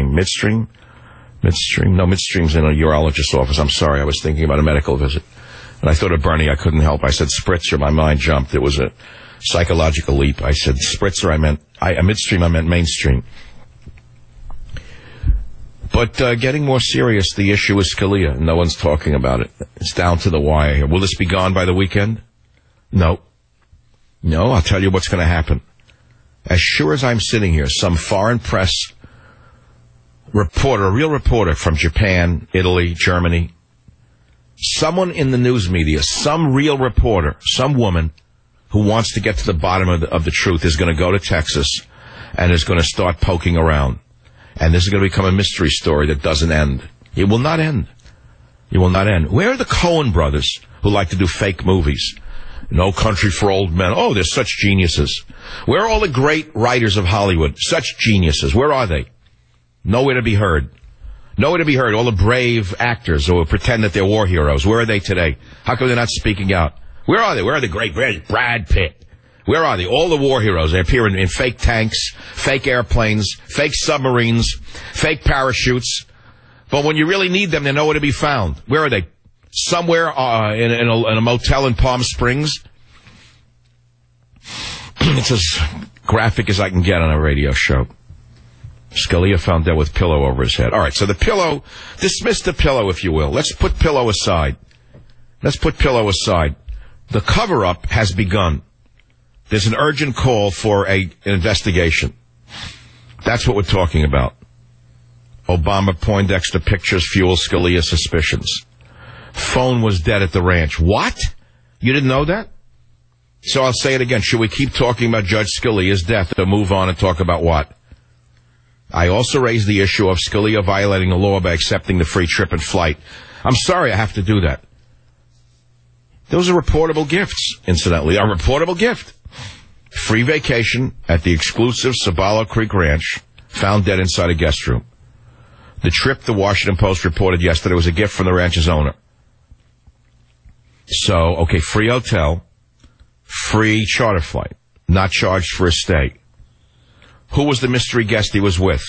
No, midstream's in a urologist's office. I'm sorry. I was thinking about a medical visit. And I thought of Bernie. I couldn't help. I said Spritzer. My mind jumped. It was a psychological leap. I said Spritzer. Midstream. I meant mainstream. But getting more serious, the issue is Scalia. No one's talking about it. It's down to the wire here. Will this be gone by the weekend? No. I'll tell you what's going to happen. As sure as I'm sitting here, some foreign press reporter, a real reporter from Japan, Italy, Germany, someone in the news media, some real reporter, some woman who wants to get to the bottom of the truth is going to go to Texas and is going to start poking around. And this is going to become a mystery story that doesn't end. It will not end. You will not end. Where are the Coen brothers who like to do fake movies? No Country for Old Men. Oh, they're such geniuses. Where are all the great writers of Hollywood? Such geniuses. Where are they? Nowhere to be heard. Nowhere to be heard. All the brave actors who pretend that they're war heroes. Where are they today? How come they're not speaking out? Where are they? Where are the great Brad Pitt? Where are they? All the war heroes. They appear in fake tanks, fake airplanes, fake submarines, fake parachutes. But when you really need them, they're nowhere to be found. Where are they? Somewhere in a motel in Palm Springs. It's as graphic as I can get on a radio show. Scalia found dead with pillow over his head. All right, so the pillow, dismiss the pillow, if you will. Let's put pillow aside. Let's put pillow aside. The cover-up has begun. There's an urgent call for an investigation. That's what we're talking about. Obama Poindexter pictures fuel Scalia suspicions. Phone was dead at the ranch. What? You didn't know that? So I'll say it again. Should we keep talking about Judge Scalia's death or move on and talk about what? I also raised the issue of Scalia violating the law by accepting the free trip and flight. I'm sorry I have to do that. Those are reportable gifts, incidentally. A reportable gift. Free vacation at the exclusive Cibolo Creek Ranch, found dead inside a guest room. The trip, the Washington Post reported yesterday, was a gift from the ranch's owner. So, okay, free hotel, free charter flight, not charged for a stay. Who was the mystery guest he was with?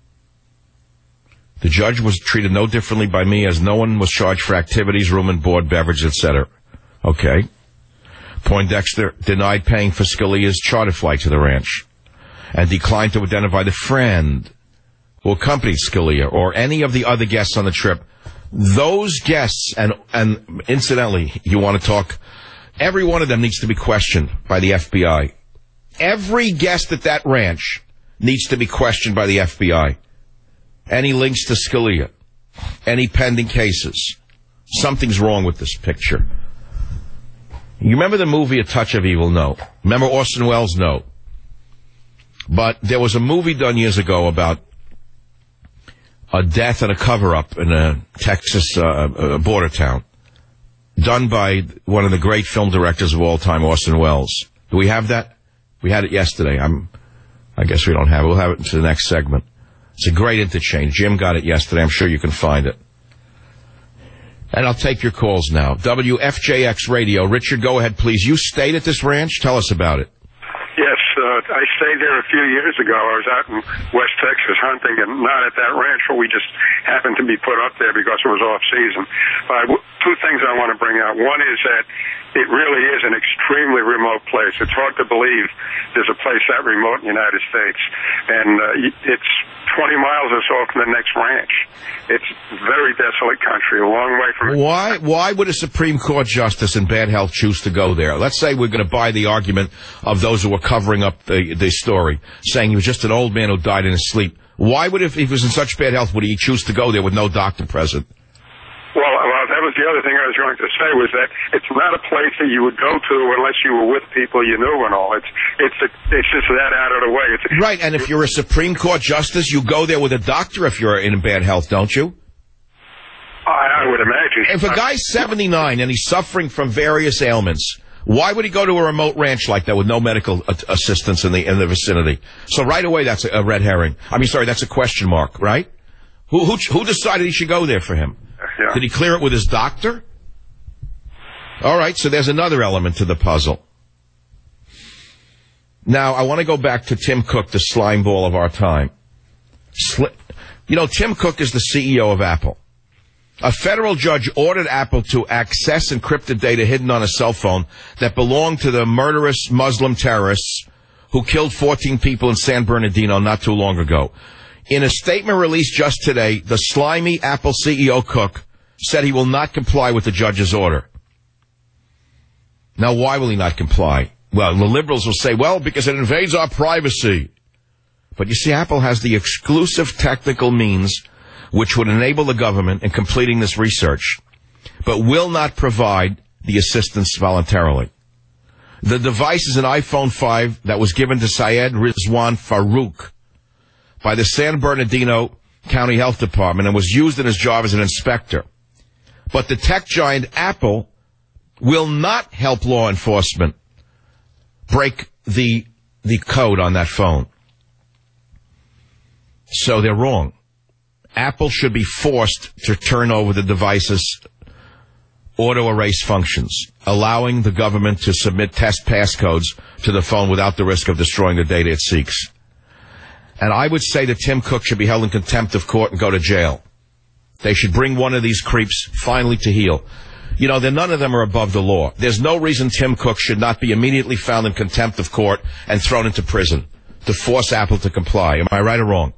The judge was treated no differently by me, as no one was charged for activities, room and board, beverage, etc. Okay. Poindexter denied paying for Scalia's charter flight to the ranch and declined to identify the friend who accompanied Scalia or any of the other guests on the trip. Those guests, and incidentally, you want to talk, every one of them needs to be questioned by the FBI. Every guest at that ranch needs to be questioned by the FBI. Any links to Scalia? Any pending cases? Something's wrong with this picture. You remember the movie A Touch of Evil? No. Remember Orson Welles? No. But there was a movie done years ago about a death and a cover-up in a Texas border town, done by one of the great film directors of all time, Orson Welles. Do we have that? We had it yesterday. I guess we don't have it. We'll have it into the next segment. It's a great interchange. Jim got it yesterday. I'm sure you can find it. And I'll take your calls now. WFJX Radio. Richard, go ahead, please. You stayed at this ranch? Tell us about it. Yes, I stayed there a few years ago. I was out in West Texas hunting, and not at that ranch, but we just happened to be put up there because it was off-season. Two things I want to bring out. One is that it really is an extremely remote place. It's hard to believe there's a place that remote in the United States. And it's 20 miles or so from the next ranch. It's very desolate country, a long way from... Why would a Supreme Court justice in bad health choose to go there? Let's say we're going to buy the argument of those who were covering up the story, saying he was just an old man who died in his sleep. Why would, if he was in such bad health, would he choose to go there with no doctor present? Well, that was the other thing I was going to say, was that it's not a place that you would go to unless you were with people you knew and all. It's just that out of the way. Right, and if you're a Supreme Court justice, you go there with a doctor if you're in bad health, don't you? I would imagine. If a guy's 79 and he's suffering from various ailments, why would he go to a remote ranch like that with no medical assistance in the vicinity? So right away, that's a red herring. That's a question mark, right? Who decided he should go there for him? Yeah. Did he clear it with his doctor? All right, so there's another element to the puzzle. Now, I want to go back to Tim Cook, the slime ball of our time. Tim Cook is the CEO of Apple. A federal judge ordered Apple to access encrypted data hidden on a cell phone that belonged to the murderous Muslim terrorists who killed 14 people in San Bernardino not too long ago. In a statement released just today, the slimy Apple CEO Cook said he will not comply with the judge's order. Now, why will he not comply? Well, the liberals will say, because it invades our privacy. But you see, Apple has the exclusive technical means which would enable the government in completing this research, but will not provide the assistance voluntarily. The device is an iPhone 5 that was given to Syed Rizwan Farouk by the San Bernardino County Health Department and was used in his job as an inspector. But the tech giant Apple will not help law enforcement break the code on that phone. So they're wrong. Apple should be forced to turn over the device's auto erase functions, allowing the government to submit test passcodes to the phone without the risk of destroying the data it seeks. And I would say that Tim Cook should be held in contempt of court and go to jail. They should bring one of these creeps finally to heel. You know, none of them are above the law. There's no reason Tim Cook should not be immediately found in contempt of court and thrown into prison to force Apple to comply. Am I right or wrong?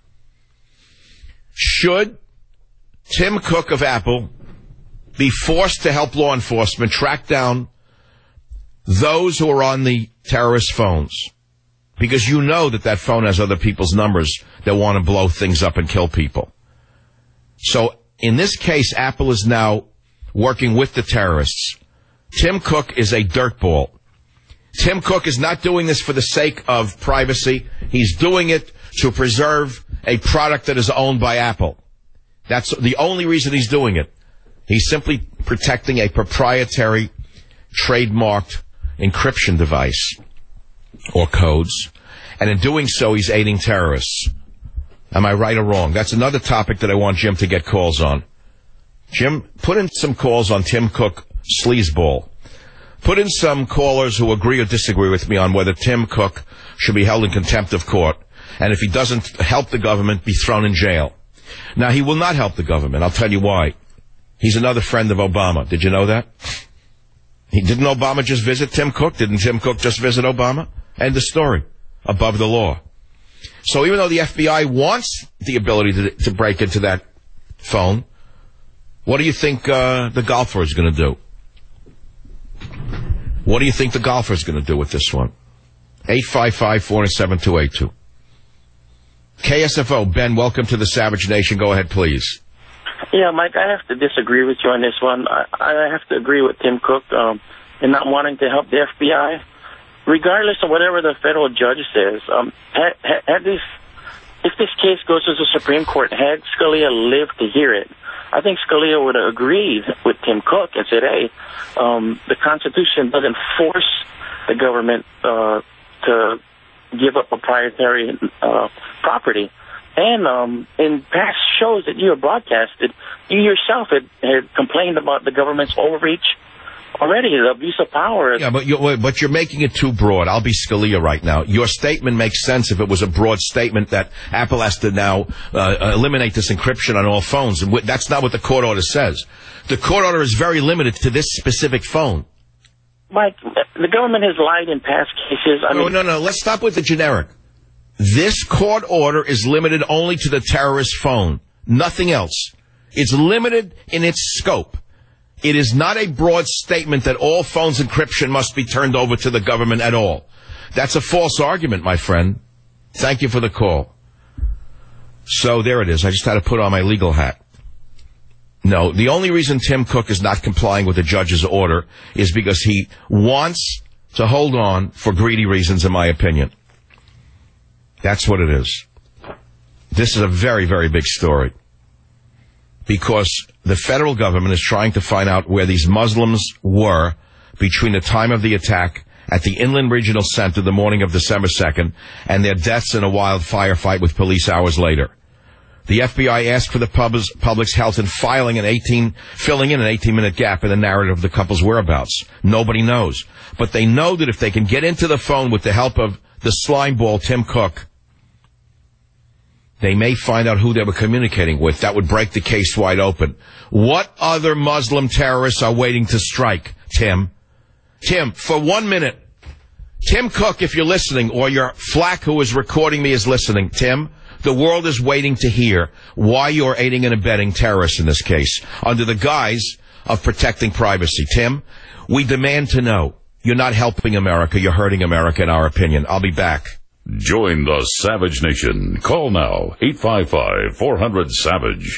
Should Tim Cook of Apple be forced to help law enforcement track down those who are on the terrorist phones? Because you know that phone has other people's numbers that want to blow things up and kill people. So in this case, Apple is now working with the terrorists. Tim Cook is a dirtball. Tim Cook is not doing this for the sake of privacy. He's doing it to preserve a product that is owned by Apple. That's the only reason he's doing it. He's simply protecting a proprietary, trademarked encryption device or codes. And in doing so, he's aiding terrorists. Am I right or wrong? That's another topic that I want Jim to get calls on. Jim, put in some calls on Tim Cook sleazeball. Put in some callers who agree or disagree with me on whether Tim Cook should be held in contempt of court. And if he doesn't help the government, be thrown in jail. Now, he will not help the government. I'll tell you why. He's another friend of Obama. Did you know that? Didn't Obama just visit Tim Cook? Didn't Tim Cook just visit Obama? End of story. Above the law. So even though the FBI wants the ability to break into that phone, what do you think the golfer is going to do? What do you think the golfer is going to do with this one? 855-407-282. KSFO, Ben, welcome to the Savage Nation. Go ahead, please. Yeah, Mike, I have to disagree with you on this one. I have to agree with Tim Cook in not wanting to help the FBI. Regardless of whatever the federal judge says, if this case goes to the Supreme Court, had Scalia lived to hear it, I think Scalia would have agreed with Tim Cook and said, hey, the Constitution doesn't force the government to give up proprietary property. And in past shows that you have broadcasted, you yourself had complained about the government's overreach already, the abuse of power. Yeah, but you're making it too broad. I'll be Scalia right now. Your statement makes sense if it was a broad statement that Apple has to now eliminate this encryption on all phones. And that's not what the court order says. The court order is very limited to this specific phone. Mike, the government has lied in past cases. No. Let's stop with the generic. This court order is limited only to the terrorist phone. Nothing else. It's limited in its scope. It is not a broad statement that all phones encryption must be turned over to the government at all. That's a false argument, my friend. Thank you for the call. So there it is. I just had to put on my legal hat. No, the only reason Tim Cook is not complying with the judge's order is because he wants to hold on for greedy reasons, in my opinion. That's what it is. This is a very, very big story. Because the federal government is trying to find out where these Muslims were between the time of the attack at the Inland Regional Center the morning of December 2nd and their deaths in a wild firefight with police hours later. The FBI asked for the public's help in filling in an 18-minute gap in the narrative of the couple's whereabouts. Nobody knows. But they know that if they can get into the phone with the help of the slimeball Tim Cook, they may find out who they were communicating with. That would break the case wide open. What other Muslim terrorists are waiting to strike, Tim? Tim, for 1 minute. Tim Cook, if you're listening, or your flack who is recording me is listening, Tim, the world is waiting to hear why you're aiding and abetting terrorists in this case, under the guise of protecting privacy. Tim, we demand to know. You're not helping America. You're hurting America, in our opinion. I'll be back. Join the Savage Nation. Call now, 855-400-SAVAGE,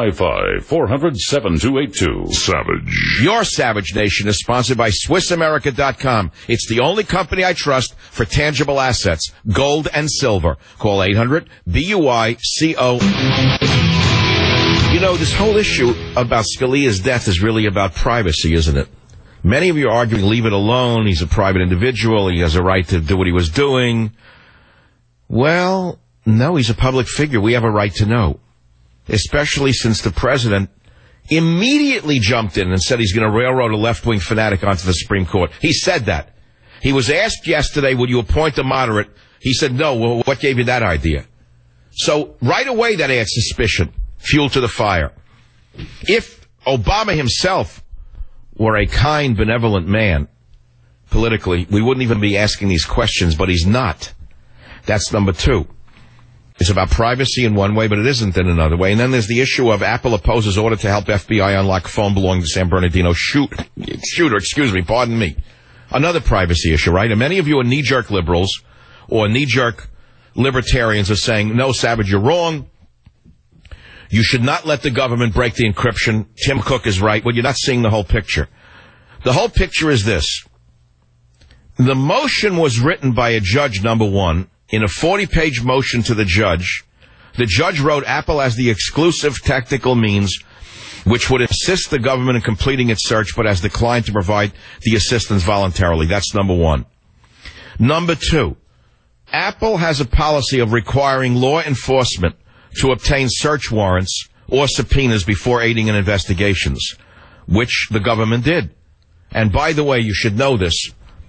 855-400-7282. Savage. Your Savage Nation is sponsored by SwissAmerica.com. It's the only company I trust for tangible assets, gold and silver. Call 800-BUICO. You know, this whole issue about Scalia's death is really about privacy, isn't it? Many of you are arguing, leave it alone. He's a private individual. He has a right to do what he was doing. Well, no, he's a public figure. We have a right to know, especially since the president immediately jumped in and said he's going to railroad a left-wing fanatic onto the Supreme Court. He said that. He was asked yesterday, would you appoint a moderate? He said no. Well, what gave you that idea? So right away that adds suspicion, fuel to the fire. If Obama himself were a kind, benevolent man, politically, we wouldn't even be asking these questions, but he's not. That's number two. It's about privacy in one way, but it isn't in another way. And then there's the issue of Apple opposes order to help FBI unlock phone belonging to San Bernardino shooter. Pardon me. Another privacy issue, right? And many of you are knee-jerk liberals or knee-jerk libertarians are saying, no, Savage, you're wrong. You should not let the government break the encryption. Tim Cook is right. Well, you're not seeing the whole picture. The whole picture is this. The motion was written by a judge, number one, in a 40-page motion to the judge. The judge wrote Apple as the exclusive technical means which would assist the government in completing its search, but has declined to provide the assistance voluntarily. That's number one. Number two, Apple has a policy of requiring law enforcement to obtain search warrants or subpoenas before aiding in investigations, which the government did. And by the way, you should know this.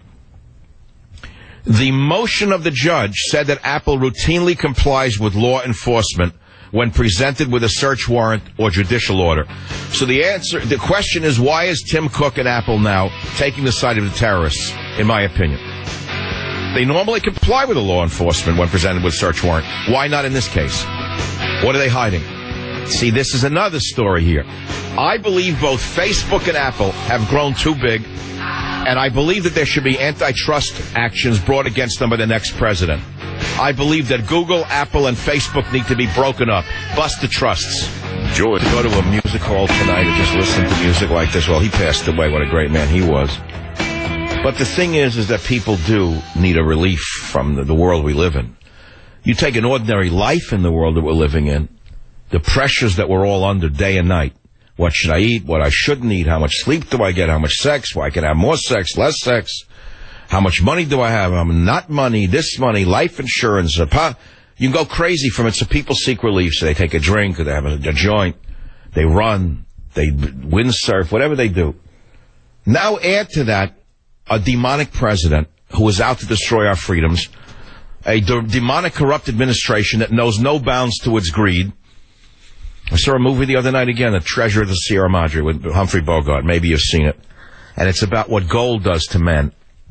The motion of the judge said that Apple routinely complies with law enforcement when presented with a search warrant or judicial order. So the question is, why is Tim Cook and Apple now taking the side of the terrorists, in my opinion? They normally comply with the law enforcement when presented with search warrant. Why not in this case? What are they hiding? See, this is another story here. I believe both Facebook and Apple have grown too big, and I believe that there should be antitrust actions brought against them by the next president. I believe that Google, Apple, and Facebook need to be broken up. Bust the trusts. George, go to a music hall tonight and just listen to music like this. Well, he passed away. What a great man he was. But the thing is that people do need a relief from the world we live in. You take an ordinary life in the world that we're living in, the pressures that we're all under day and night. What should I eat? What I shouldn't eat? How much sleep do I get? How much sex? Why can I have more sex, less sex? How much money do I have? Not money, this money, life insurance. You can go crazy from it. So people seek relief. So they take a drink, or they have a joint, they run, they windsurf, whatever they do. Now add to that a demonic president who is out to destroy our freedoms, a demonic corrupt administration that knows no bounds to its greed. I saw a movie the other night again, The Treasure of the Sierra Madre, with Humphrey Bogart. Maybe you've seen it. And it's about what gold does to men.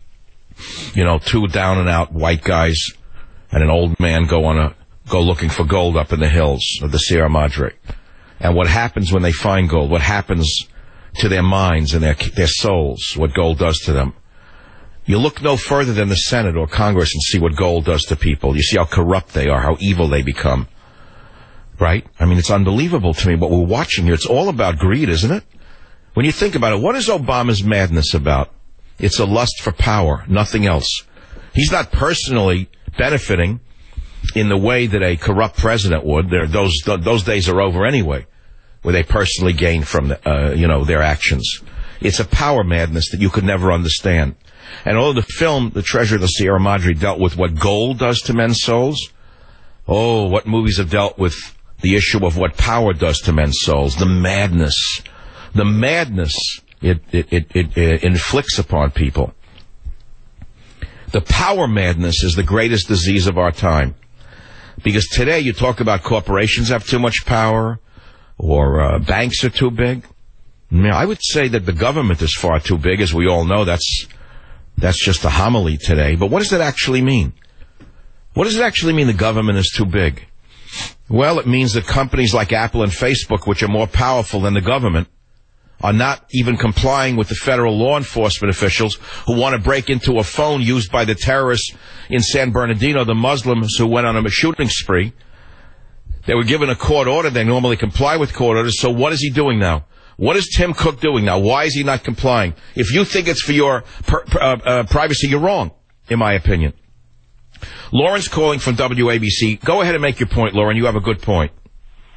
You know, two down and out white guys and an old man go looking for gold up in the hills of the Sierra Madre. And what happens when they find gold, what happens to their minds and their souls, what gold does to them. You look no further than the Senate or Congress and see what gold does to people. You see how corrupt they are, how evil they become. Right? I mean, it's unbelievable to me what we're watching here. It's all about greed, isn't it? When you think about it, what is Obama's madness about? It's a lust for power, nothing else. He's not personally benefiting in the way that a corrupt president would. Those days are over anyway, where they personally gain from their actions. It's a power madness that you could never understand. And although the film, The Treasure of the Sierra Madre, dealt with what gold does to men's souls, oh, what movies have dealt with the issue of what power does to men's souls, the madness it inflicts upon people. The power madness is the greatest disease of our time. Because today you talk about corporations have too much power, or banks are too big. Now, I would say that the government is far too big, as we all know. That's just a homily today. But what does that actually mean? What does it actually mean the government is too big? Well, it means that companies like Apple and Facebook, which are more powerful than the government, are not even complying with the federal law enforcement officials who want to break into a phone used by the terrorists in San Bernardino, the Muslims who went on a shooting spree. They were given a court order. They normally comply with court orders. So what is he doing now? What is Tim Cook doing now? Why is he not complying? If you think it's for your privacy, you're wrong, in my opinion. Lauren's calling from WABC. Go ahead and make your point, Lauren. You have a good point.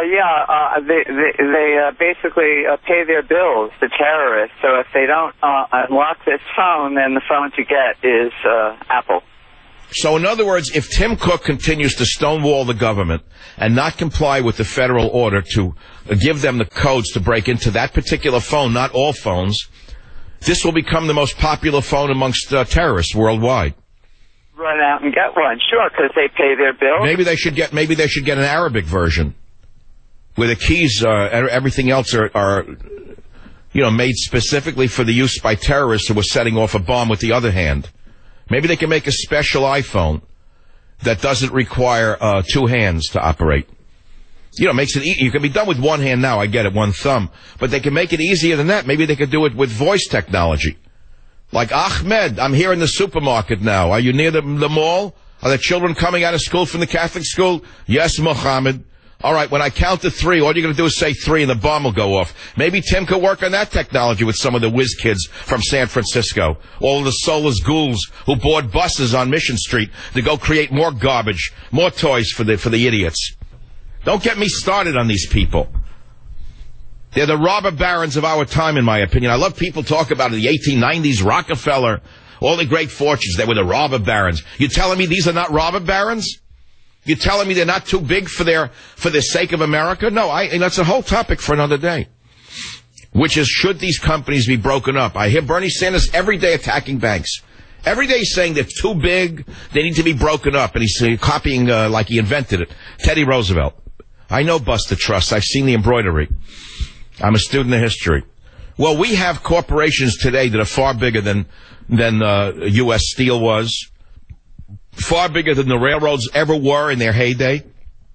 They basically pay their bills, the terrorists. So if they don't unlock this phone, then the phone to get is Apple. So in other words, if Tim Cook continues to stonewall the government and not comply with the federal order to give them the codes to break into that particular phone, not all phones, this will become the most popular phone amongst terrorists worldwide. Run out and get one, sure, because they pay their bills. Maybe they should get an Arabic version where the keys, everything else are made specifically for the use by terrorists who were setting off a bomb with the other hand. Maybe they can make a special iPhone that doesn't require 2 hands to operate. Makes it you can be done with 1 hand now, I get it, 1 thumb. But they can make it easier than that. Maybe they could do it with voice technology. Like, Ahmed, I'm here in the supermarket now. Are you near the mall? Are the children coming out of school from the Catholic school? Yes, Mohammed. All right, when I count to 3, all you're going to do is say 3 and the bomb will go off. Maybe Tim could work on that technology with some of the whiz kids from San Francisco. All of the soulless ghouls who board buses on Mission Street to go create more garbage, more toys for the idiots. Don't get me started on these people. They're the robber barons of our time, in my opinion. I love people talk about the 1890s, Rockefeller, all the great fortunes. They were the robber barons. You telling me these are not robber barons? You telling me they're not too big for the sake of America? No, that's a whole topic for another day. Which is, should these companies be broken up? I hear Bernie Sanders every day attacking banks. Every day he's saying they're too big, they need to be broken up, and he's copying like he invented it. Teddy Roosevelt. I know Buster Trust. I've seen the embroidery. I'm a student of history. Well, we have corporations today that are far bigger than U.S. Steel was. Far bigger than the railroads ever were in their heyday.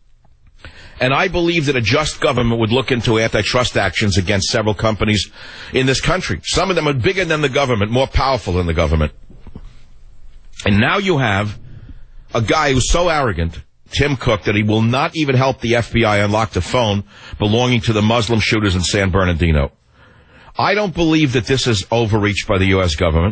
And I believe that a just government would look into antitrust actions against several companies in this country. Some of them are bigger than the government, more powerful than the government. And now you have a guy who's so arrogant, Tim Cook, that he will not even help the FBI unlock the phone belonging to the Muslim shooters in San Bernardino. I don't believe that this is overreached by the U.S. government.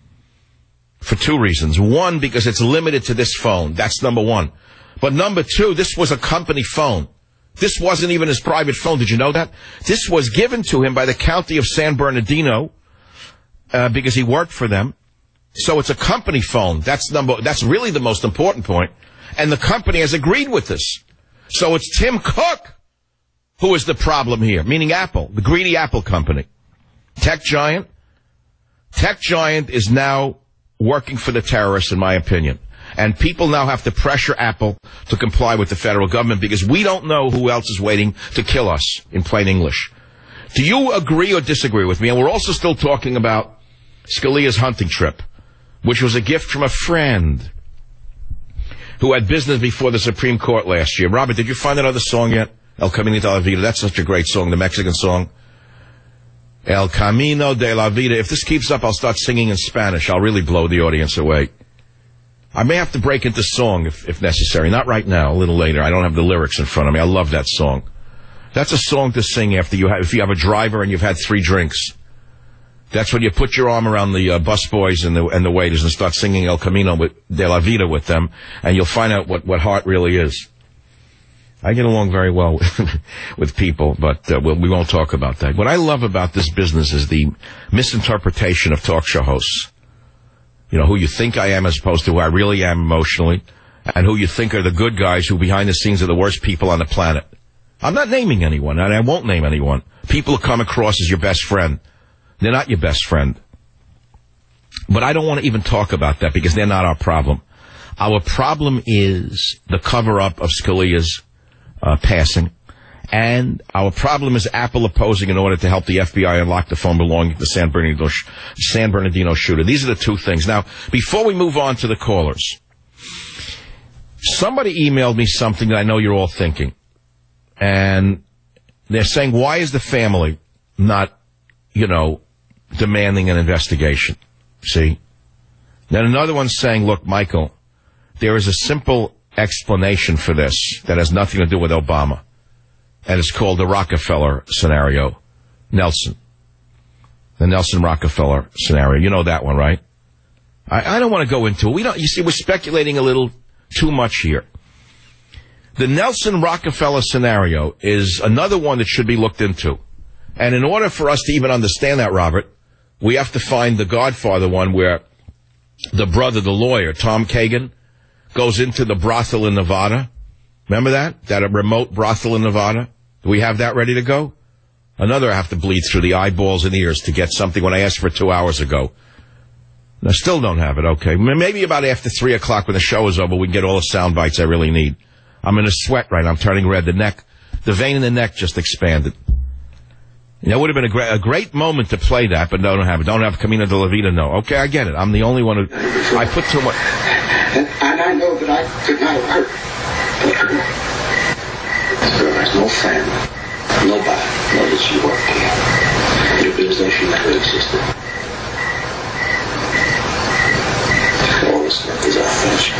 For 2 reasons. 1, because it's limited to this phone. That's number 1. But number 2, this was a company phone. This wasn't even his private phone. Did you know that? This was given to him by the county of San Bernardino because he worked for them. So it's a company phone. That's really the most important point. And the company has agreed with this. So it's Tim Cook who is the problem here, meaning Apple, the greedy Apple company. Tech giant is now working for the terrorists, in my opinion. And people now have to pressure Apple to comply with the federal government because we don't know who else is waiting to kill us, in plain English. Do you agree or disagree with me? And we're also still talking about Scalia's hunting trip, which was a gift from a friend who had business before the Supreme Court last year. Robert, did you find that other song yet? El Camino de la Vida. That's such a great song, the Mexican song. El Camino de la Vida. If this keeps up, I'll start singing in Spanish. I'll really blow the audience away. I may have to break into song if necessary. Not right now, a little later. I don't have the lyrics in front of me. I love that song. That's a song to sing after if you have a driver and you've had 3 drinks. That's when you put your arm around the busboys and the waiters and start singing El Camino de la Vida with them, and you'll find out what heart really is. I get along very well with people, but we won't talk about that. What I love about this business is the misinterpretation of talk show hosts. You know, who you think I am as opposed to who I really am emotionally, and who you think are the good guys who behind the scenes are the worst people on the planet. I'm not naming anyone, and I won't name anyone. People who come across as your best friend. They're not your best friend. But I don't want to even talk about that because they're not our problem. Our problem is the cover-up of Scalia's passing. And our problem is Apple opposing in order to help the FBI unlock the phone belonging to the San Bernardino shooter. These are the 2 things. Now, before we move on to the callers, somebody emailed me something that I know you're all thinking. And they're saying, why is the family not, demanding an investigation? See? Then another one's saying, look, Michael, there is a simple explanation for this that has nothing to do with Obama. And it's called the Rockefeller scenario. Nelson. The Nelson Rockefeller scenario. You know that one, right? I don't want to go into it. You see, we're speculating a little too much here. The Nelson Rockefeller scenario is another one that should be looked into. And in order for us to even understand that, Robert, we have to find the Godfather one where the brother, the lawyer, Tom Kagan, goes into the brothel in Nevada. Remember that? That a remote brothel in Nevada? Do we have that ready to go? Another I have to bleed through the eyeballs and ears to get something when I asked for it 2 hours ago. I still don't have it. Okay. Maybe about after 3 o'clock when the show is over, we can get all the sound bites I really need. I'm in a sweat right now. I'm turning red. The vein in the neck just expanded. It would have been a great moment to play that, but no, don't have it. Don't have Camino de la Vida, no. Okay, I get it. I'm the only one who... I put too much... And I know that I could not have hurt her. This girl has no family. Nobody knows that she worked here. It would be as though she never existed. All this stuff is our flesh.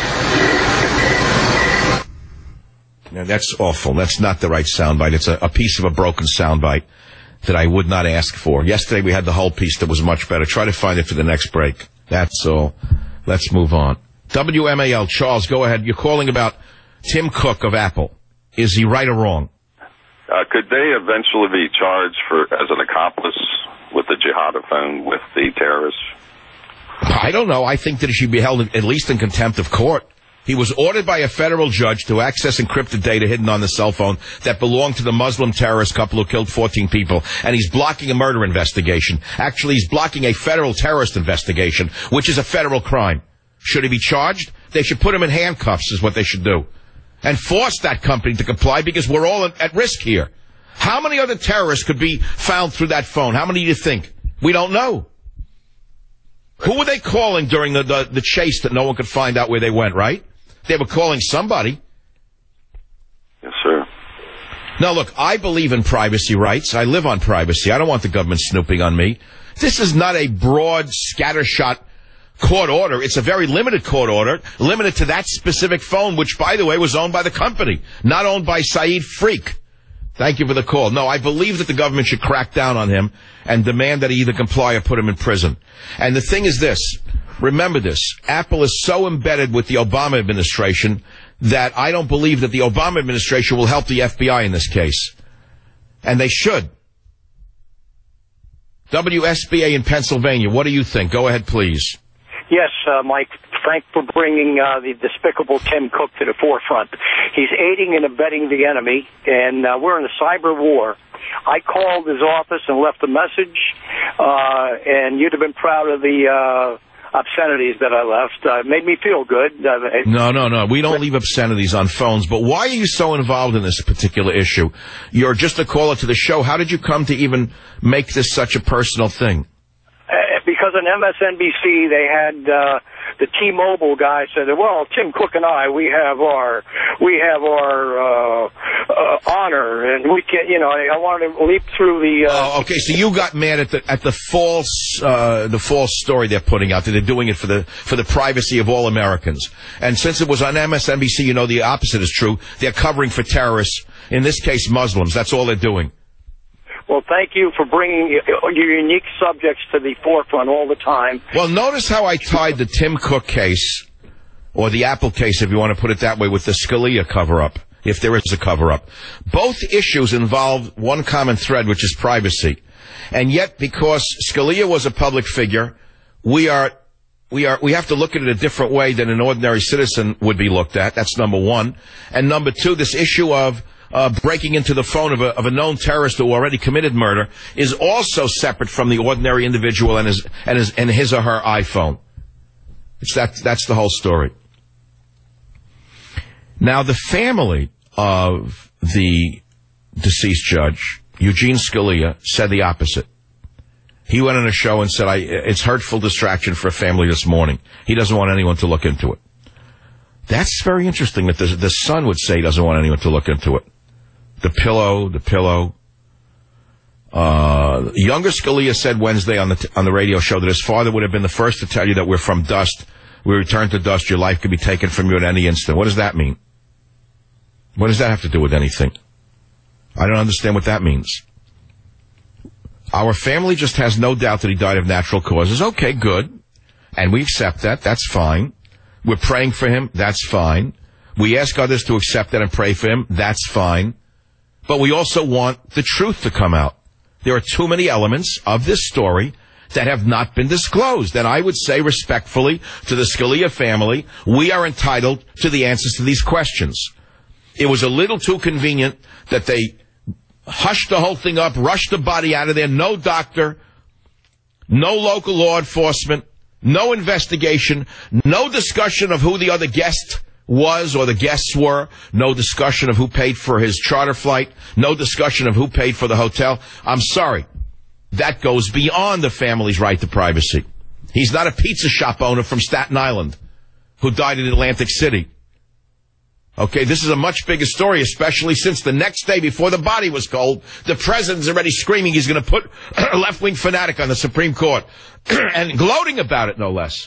Now, that's awful. That's not the right soundbite. It's a piece of a broken soundbite that I would not ask for. Yesterday we had the whole piece that was much better. Try to find it for the next break. That's all. Let's move on. WMAL, Charles, go ahead. You're calling about Tim Cook of Apple. Is he right or wrong? Could they eventually be charged as an accomplice with the jihad with the terrorists? I don't know. I think that he should be held at least in contempt of court. He was ordered by a federal judge to access encrypted data hidden on the cell phone that belonged to the Muslim terrorist couple who killed 14 people. And he's blocking a murder investigation. Actually, he's blocking a federal terrorist investigation, which is a federal crime. Should he be charged? They should put him in handcuffs is what they should do. And force that company to comply because we're all at risk here. How many other terrorists could be found through that phone? How many do you think? We don't know. Who were they calling during the chase that no one could find out where they went, right? They were calling somebody. Yes, sir. Now, look, I believe in privacy rights. I live on privacy. I don't want the government snooping on me. This is not a broad, scattershot court order. It's a very limited court order, limited to that specific phone, which, by the way, was owned by the company, not owned by Saeed Freak. Thank you for the call. No, I believe that the government should crack down on him and demand that he either comply or put him in prison. And the thing is this. Remember this. Apple is so embedded with the Obama administration that I don't believe that the Obama administration will help the FBI in this case. And they should. WSBA in Pennsylvania, what do you think? Go ahead, please. Yes, Mike, thanks for bringing the despicable Tim Cook to the forefront. He's aiding and abetting the enemy, and we're in a cyber war. I called his office and left a message, and you'd have been proud of the obscenities that I left. It made me feel good. No. We don't leave obscenities on phones, but why are you so involved in this particular issue? You're just a caller to the show. How did you come to even make this such a personal thing? Because on MSNBC they had the T-Mobile guy said, well, Tim Cook and I, we have our honor, and we can, I wanted to leap through the. Okay, so you got mad at the false story they're putting out. That they're doing it for the privacy of all Americans. And since it was on MSNBC, the opposite is true. They're covering for terrorists, in this case Muslims. That's all they're doing. Well, thank you for bringing your unique subjects to the forefront all the time. Well, notice how I tied the Tim Cook case, or the Apple case, if you want to put it that way, with the Scalia cover-up, if there is a cover-up. Both issues involve one common thread, which is privacy. And yet, because Scalia was a public figure, we have to look at it a different way than an ordinary citizen would be looked at. That's number one. And number two, this issue of breaking into the phone of a known terrorist who already committed murder is also separate from the ordinary individual and his or her iPhone. That's the whole story. Now, the family of the deceased judge, Eugene Scalia, said the opposite. He went on a show and said, it's hurtful distraction for a family this morning. He doesn't want anyone to look into it. That's very interesting that the son would say he doesn't want anyone to look into it. The pillow. Younger Scalia said Wednesday on the radio show that his father would have been the first to tell you that we're from dust. We return to dust. Your life could be taken from you at any instant. What does that mean? What does that have to do with anything? I don't understand what that means. Our family just has no doubt that he died of natural causes. Okay, good. And we accept that. That's fine. We're praying for him. That's fine. We ask others to accept that and pray for him. That's fine. But we also want the truth to come out. There are too many elements of this story that have not been disclosed. And I would say respectfully to the Scalia family, we are entitled to the answers to these questions. It was a little too convenient that they hushed the whole thing up, rushed the body out of there, no doctor, no local law enforcement, no investigation, no discussion of who the other guest was or the guests were, no discussion of who paid for his charter flight, no discussion of who paid for the hotel. I'm sorry. That goes beyond the family's right to privacy. He's not a pizza shop owner from Staten Island who died in Atlantic City. Okay, this is a much bigger story, especially since the next day before the body was cold, the president's already screaming he's going to put a left-wing fanatic on the Supreme Court and gloating about it, no less.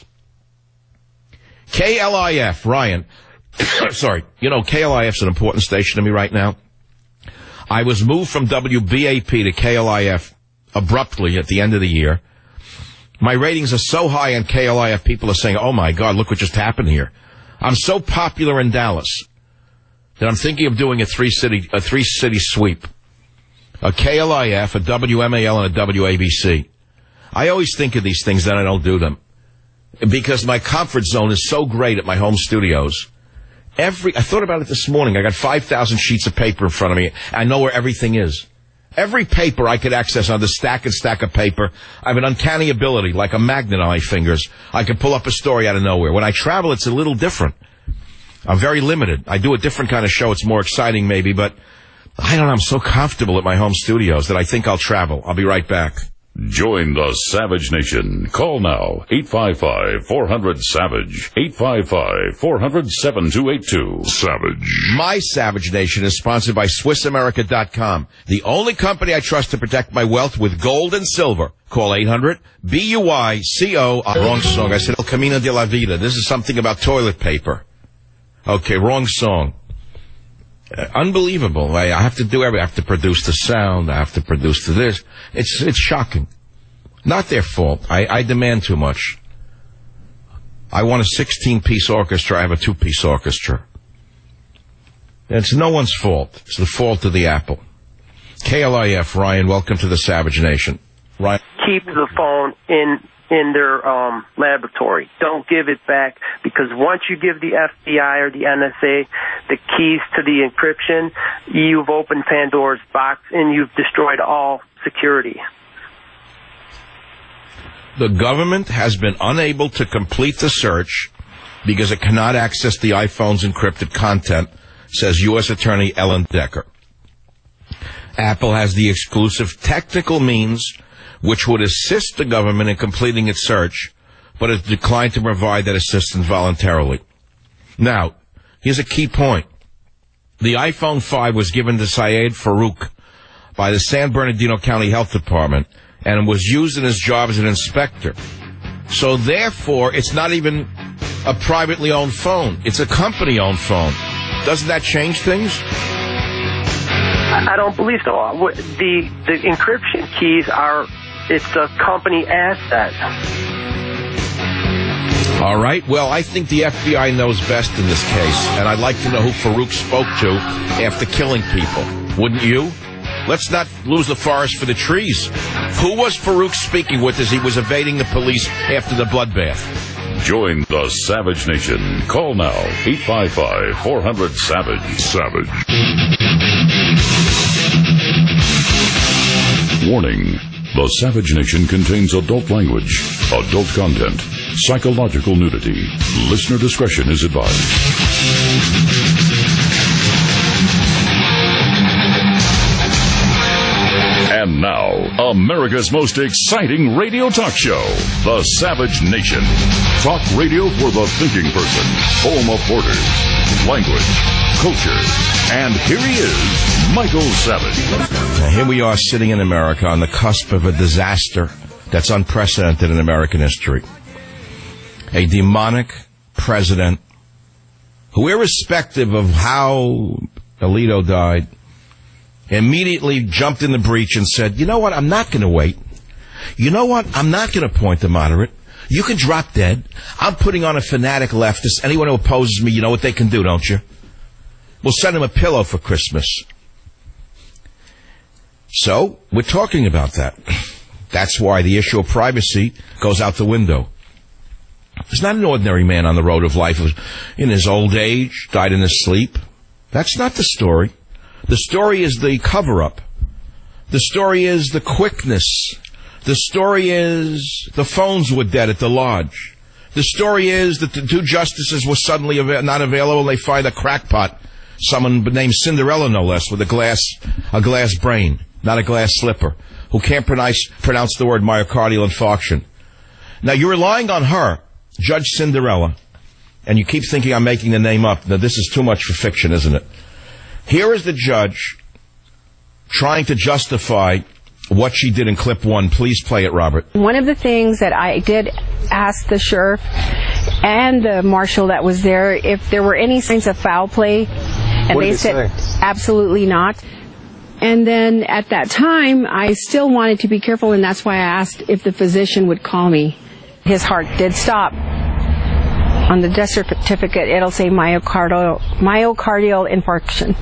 KLIF, Ryan. Sorry. You know, KLIF's an important station to me right now. I was moved from WBAP to KLIF abruptly at the end of the year. My ratings are so high on KLIF, people are saying, oh my God, look what just happened here. I'm so popular in Dallas that I'm thinking of doing a three-city sweep. A KLIF, a WMAL, and a WABC. I always think of these things, then I don't do them. Because my comfort zone is so great at my home studios. I thought about it this morning. I got 5,000 sheets of paper in front of me. I know where everything is. Every paper I could access on the stack and stack of paper. I have an uncanny ability, like a magnet on my fingers. I can pull up a story out of nowhere. When I travel, it's a little different. I'm very limited. I do a different kind of show. It's more exciting maybe, but I don't know. I'm so comfortable at my home studios that I think I'll travel. I'll be right back. Join the Savage Nation. Call now, 855-400-SAVAGE, 855-400-7282. Savage. My Savage Nation is sponsored by SwissAmerica.com, the only company I trust to protect my wealth with gold and silver. Call 800-BUICO. Wrong song. I said El Camino de la Vida. This is something about toilet paper. Okay, wrong song. Unbelievable. I have to do everything. I have to produce the sound. I have to produce this. It's shocking. Not their fault. I demand too much. I want a 16-piece orchestra. I have a 2-piece orchestra. It's no one's fault. It's the fault of the Apple. KLIF, Ryan, welcome to the Savage Nation. Ryan. Keep the phone in their laboratory. Don't give it back, because once you give the FBI or the NSA the keys to the encryption, you've opened Pandora's box and you've destroyed all security. The government has been unable to complete the search because it cannot access the iPhone's encrypted content, says U.S. Attorney Ellen Decker. Apple has the exclusive technical means which would assist the government in completing its search, but has declined to provide that assistance voluntarily. Now, here's a key point. The iPhone 5 was given to Syed Farouk by the San Bernardino County Health Department and was used in his job as an inspector. So therefore, it's not even a privately owned phone. It's a company-owned phone. Doesn't that change things? I don't believe so. The encryption keys it's a company asset. All right. Well, I think the FBI knows best in this case, and I'd like to know who Farouk spoke to after killing people. Wouldn't you? Let's not lose the forest for the trees. Who was Farouk speaking with as he was evading the police after the bloodbath? Join the Savage Nation. Call now, 855-400-SAVAGE. Savage. Warning. The Savage Nation contains adult language, adult content, psychological nudity. Listener discretion is advised. And now, America's most exciting radio talk show, The Savage Nation. Talk radio for the thinking person, home of borders, language, culture. And here he is, Michael Savage. Now, here we are sitting in America on the cusp of a disaster that's unprecedented in American history. A demonic president who, irrespective of how Alito died, immediately jumped in the breach and said, you know what, I'm not going to wait. You know what, I'm not going to appoint a moderate. You can drop dead. I'm putting on a fanatic leftist. Anyone who opposes me, you know what they can do, don't you? We'll send him a pillow for Christmas. So, we're talking about that. That's why the issue of privacy goes out the window. He's not an ordinary man on the road of life in his old age, died in his sleep. That's not the story. The story is the cover-up. The story is the quickness. The story is the phones were dead at the lodge. The story is that the two justices were suddenly not available. They find a crackpot, someone named Cinderella, no less, with a glass brain, not a glass slipper, who can't pronounce the word myocardial infarction. Now, you're relying on her, Judge Cinderella, and you keep thinking I'm making the name up. Now, this is too much for fiction, isn't it? Here is the judge trying to justify what she did in clip 1. Please play it, Robert. One of the things that I did ask the sheriff and the marshal that was there if there were any signs of foul play, and they said absolutely not. And then at that time, I still wanted to be careful, and that's why I asked if the physician would call me. His heart did stop. On the death certificate, it'll say myocardial infarction.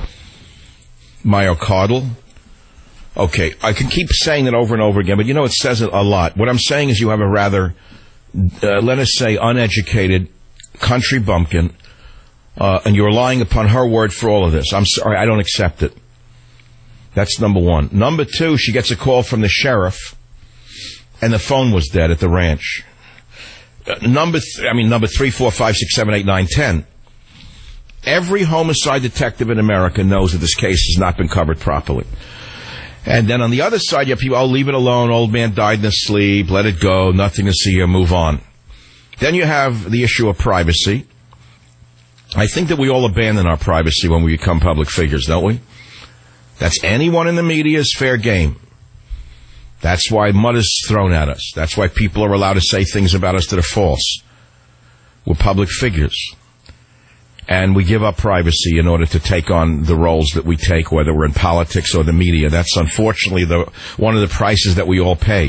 Myocardial? Okay, I can keep saying that over and over again, but you know, it says it a lot. What I'm saying is you have a rather, let us say, uneducated country bumpkin, and you're relying upon her word for all of this. I'm sorry, I don't accept it. That's number one. Number two, she gets a call from the sheriff, and the phone was dead at the ranch. Number 3, 4, 5, 6, 7, 8, 9, 10. Every homicide detective in America knows that this case has not been covered properly. And then on the other side, you have people, leave it alone, old man died in his sleep, let it go, nothing to see here, move on. Then you have the issue of privacy. I think that we all abandon our privacy when we become public figures, don't we? That's anyone in the media is fair game. That's why mud is thrown at us. That's why people are allowed to say things about us that are false. We're public figures. And we give up privacy in order to take on the roles that we take, whether we're in politics or the media. That's unfortunately one of the prices that we all pay.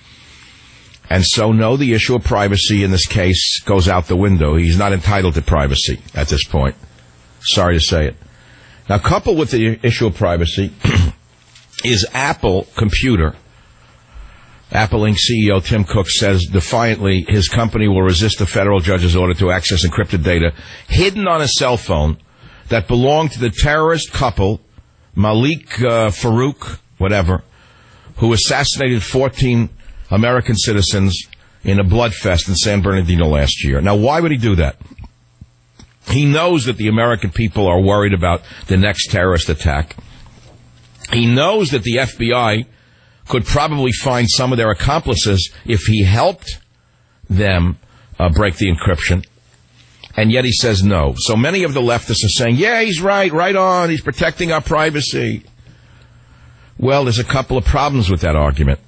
And so, no, the issue of privacy in this case goes out the window. He's not entitled to privacy at this point. Sorry to say it. Now, coupled with the issue of privacy is Apple Computer. Apple Inc. CEO Tim Cook says defiantly his company will resist a federal judge's order to access encrypted data hidden on a cell phone that belonged to the terrorist couple, Malik Farouk, whatever, who assassinated 14 American citizens in a bloodfest in San Bernardino last year. Now, why would he do that? He knows that the American people are worried about the next terrorist attack. He knows that the FBI could probably find some of their accomplices if he helped them break the encryption. And yet he says no. So many of the leftists are saying, yeah, he's right on, he's protecting our privacy. Well, there's a couple of problems with that argument.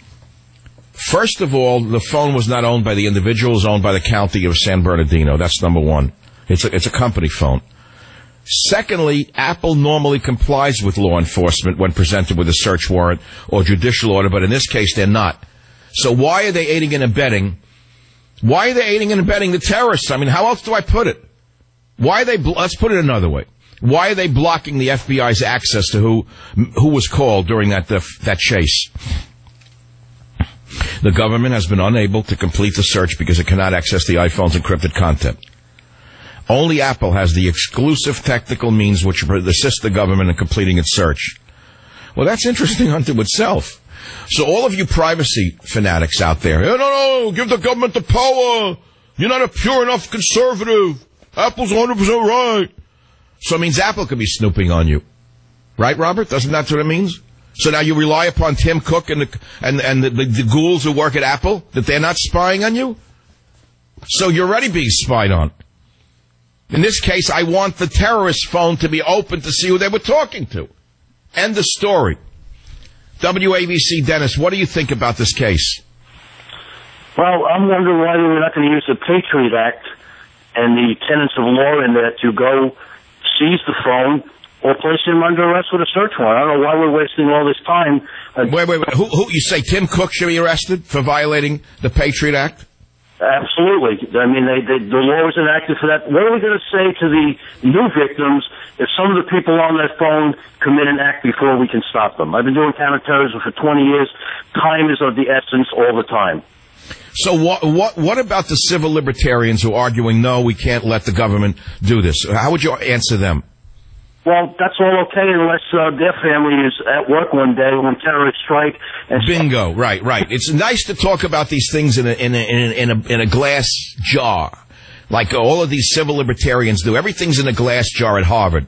First of all, the phone was not owned by the individual, it was owned by the county of San Bernardino. That's number one. It's a company phone. Secondly, Apple normally complies with law enforcement when presented with a search warrant or judicial order, but in this case, they're not. So why are they aiding and abetting? Why are they aiding and abetting the terrorists? I mean, how else do I put it? Why are they, let's put it another way. Why are they blocking the FBI's access to who was called during that chase? The government has been unable to complete the search because it cannot access the iPhone's encrypted content. Only Apple has the exclusive technical means which assist the government in completing its search. Well, that's interesting unto itself. So all of you privacy fanatics out there, no, give the government the power. You're not a pure enough conservative. Apple's 100% right. So it means Apple could be snooping on you. Right, Robert? Doesn't that what it means? So now you rely upon Tim Cook and the ghouls who work at Apple, that they're not spying on you? So you're already being spied on. In this case, I want the terrorist phone to be open to see who they were talking to. End the story. WABC Dennis, what do you think about this case? Well, I'm wondering why they were not going to use the Patriot Act and the tenets of law in there to go seize the phone or place him under arrest with a search warrant. I don't know why we're wasting all this time. Wait. Who you say Tim Cook should be arrested for violating the Patriot Act? Absolutely. I mean, the law was enacted for that. What are we going to say to the new victims if some of the people on that phone commit an act before we can stop them? I've been doing counterterrorism for 20 years. Time is of the essence all the time. So what about the civil libertarians who are arguing, no, we can't let the government do this? How would you answer them? Well, that's all okay unless their family is at work one day when terrorists strike. And Bingo. Right. It's nice to talk about these things in a glass jar, like all of these civil libertarians do. Everything's in a glass jar at Harvard.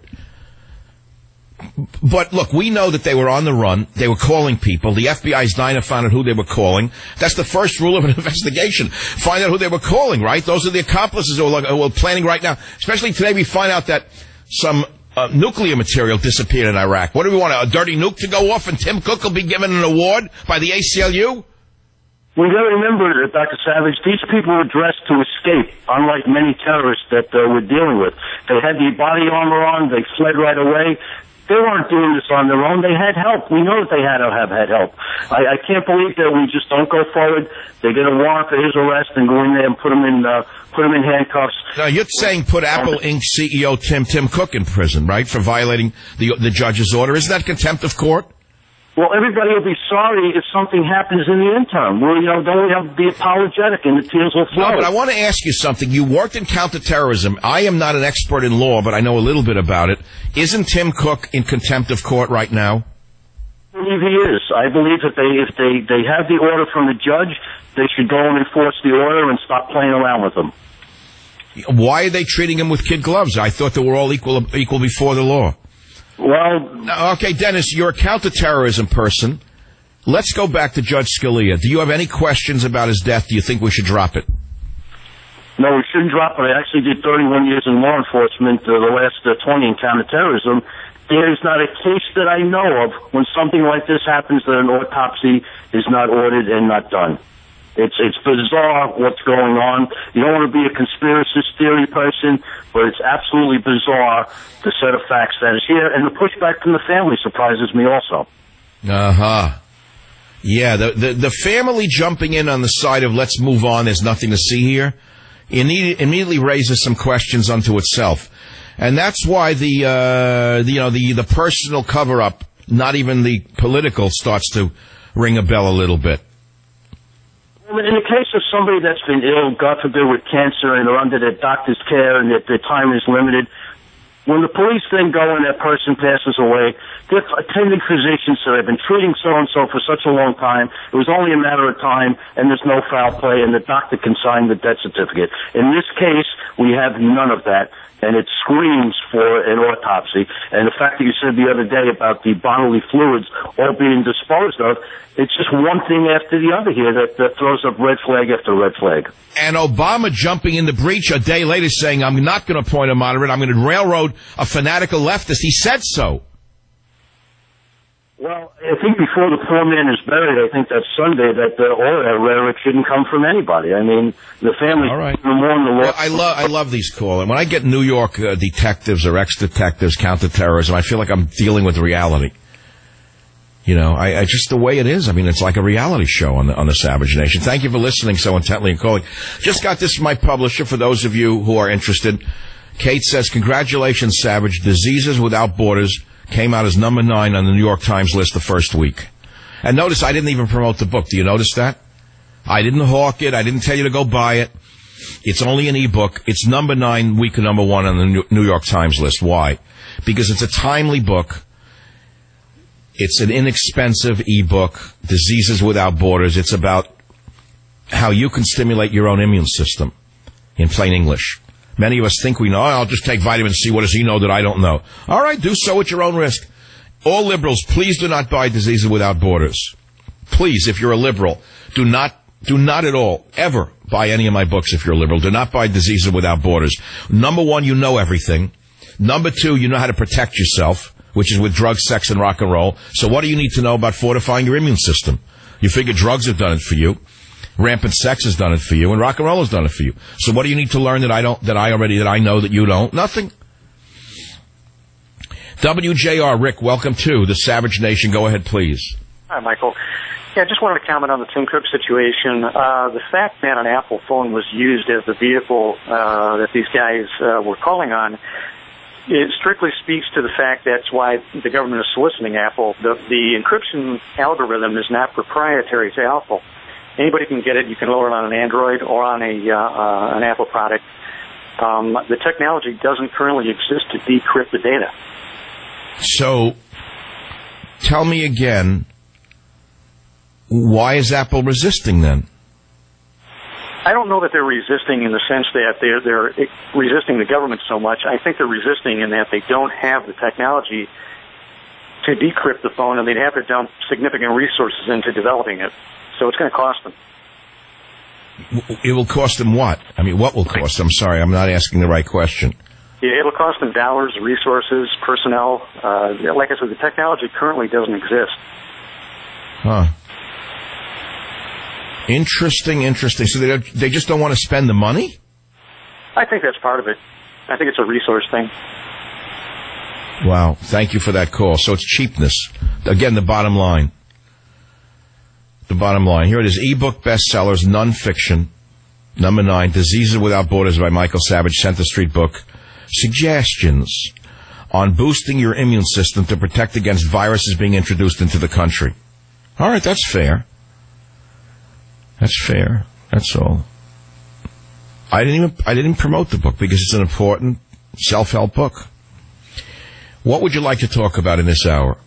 But look, we know that they were on the run. They were calling people. The FBI's dying to find out who they were calling. That's the first rule of an investigation. Find out who they were calling, right? Those are the accomplices who are planning right now. Especially today, we find out that some nuclear material disappeared in Iraq. What do we want, a dirty nuke to go off and Tim Cook will be given an award by the ACLU? We got to remember that, Dr. Savage, these people were dressed to escape, unlike many terrorists that we're dealing with. They had the body armor on. They fled right away. They weren't doing this on their own. They had help. We know that they had help. I can't believe that we just don't go forward. They get a warrant for his arrest and go in there and put him in handcuffs. Now, you're saying put Apple Inc. CEO Tim Cook in prison, right, for violating the judge's order. Isn't that contempt of court? Well, everybody will be sorry if something happens in the interim. Well, don't we have to be apologetic and the tears will flow? No, but I want to ask you something. You worked in counterterrorism. I am not an expert in law, but I know a little bit about it. Isn't Tim Cook in contempt of court right now? I believe he is. I believe that if they have the order from the judge, they should go and enforce the order and stop playing around with them. Why are they treating him with kid gloves? I thought they were all equal before the law. Well, okay, Dennis, you're a counterterrorism person. Let's go back to Judge Scalia. Do you have any questions about his death? Do you think we should drop it? No, we shouldn't drop it. I actually did 31 years in law enforcement, the last 20 in counterterrorism. There's not a case that I know of when something like this happens that an autopsy is not ordered and not done. It's bizarre what's going on. You don't want to be a conspiracy theory person, but it's absolutely bizarre, the set of facts that is here. And the pushback from the family surprises me also. Uh-huh. Yeah, the family jumping in on the side of let's move on, there's nothing to see here, immediately raises some questions unto itself. And that's why the personal cover-up, not even the political, starts to ring a bell a little bit. In the case of somebody that's been ill, God forbid, with cancer, and they're under their doctor's care and that their time is limited, when the police then go and that person passes away, they're attending physicians, so they've been treating so-and-so for such a long time, it was only a matter of time, and there's no foul play, and the doctor can sign the death certificate. In this case, we have none of that, and it screams for an autopsy. And the fact that you said the other day about the bodily fluids all being disposed of, it's just one thing after the other here that throws up red flag after red flag. And Obama jumping in the breach a day later saying, I'm not going to appoint a moderate, I'm going to railroad a fanatical leftist. He said so. Well, I think before the poor man is buried, I think that's Sunday, that all that rhetoric shouldn't come from anybody. I mean, the family... All right. Mourn the loss. I love these calls. And when I get New York detectives or ex-detectives, counterterrorism, I feel like I'm dealing with reality. You know, I just the way it is. I mean, it's like a reality show on the Savage Nation. Thank you for listening so intently and calling. Just got this from my publisher for those of you who are interested. Kate says, congratulations, Savage. Diseases Without Borders came out as number 9 on the New York Times list the first week. And notice I didn't even promote the book. Do you notice that? I didn't hawk it. I didn't tell you to go buy it. It's only an ebook. It's number 9, week number 1 on the New York Times list. Why? Because it's a timely book. It's an inexpensive ebook, Diseases Without Borders. It's about how you can stimulate your own immune system in plain English. Many of us think we know. I'll just take vitamin C. What does he know that I don't know? All right, do so at your own risk. All liberals, please do not buy Diseases Without Borders. Please, if you're a liberal, do not at all ever buy any of my books if you're a liberal. Do not buy Diseases Without Borders. Number 1, you know everything. Number 2, you know how to protect yourself, which is with drugs, sex, and rock and roll. So what do you need to know about fortifying your immune system? You figure drugs have done it for you. Rampant sex has done it for you, and rock and roll has done it for you. So what do you need to learn that I know that you don't? Nothing. WJR, Rick, welcome to the Savage Nation. Go ahead, please. Hi, Michael. Yeah, I just wanted to comment on the Tim Cook situation. The fact that an Apple phone was used as the vehicle that these guys were calling on, it strictly speaks to the fact that's why the government is soliciting Apple. The encryption algorithm is not proprietary to Apple. Anybody can get it. You can load it on an Android or on an Apple product. The technology doesn't currently exist to decrypt the data. So, tell me again, why is Apple resisting then? I don't know that they're resisting in the sense that they're resisting the government so much. I think they're resisting in that they don't have the technology to decrypt the phone, and they'd have to dump significant resources into developing it. So it's going to cost them. It will cost them what? I mean, what will cost them? I'm sorry, I'm not asking the right question. Yeah, it'll cost them dollars, resources, personnel. Like I said, the technology currently doesn't exist. Huh. Interesting. So they just don't want to spend the money? I think that's part of it. I think it's a resource thing. Wow. Thank you for that call. So it's cheapness. Again, the bottom line. The bottom line. Here it is. Ebook bestsellers, nonfiction. Number 9, Diseases Without Borders by Michael Savage, Center Street Book. Suggestions on boosting your immune system to protect against viruses being introduced into the country. All right, that's fair. That's fair. That's all. I didn't promote the book because it's an important self-help book. What would you like to talk about in this hour?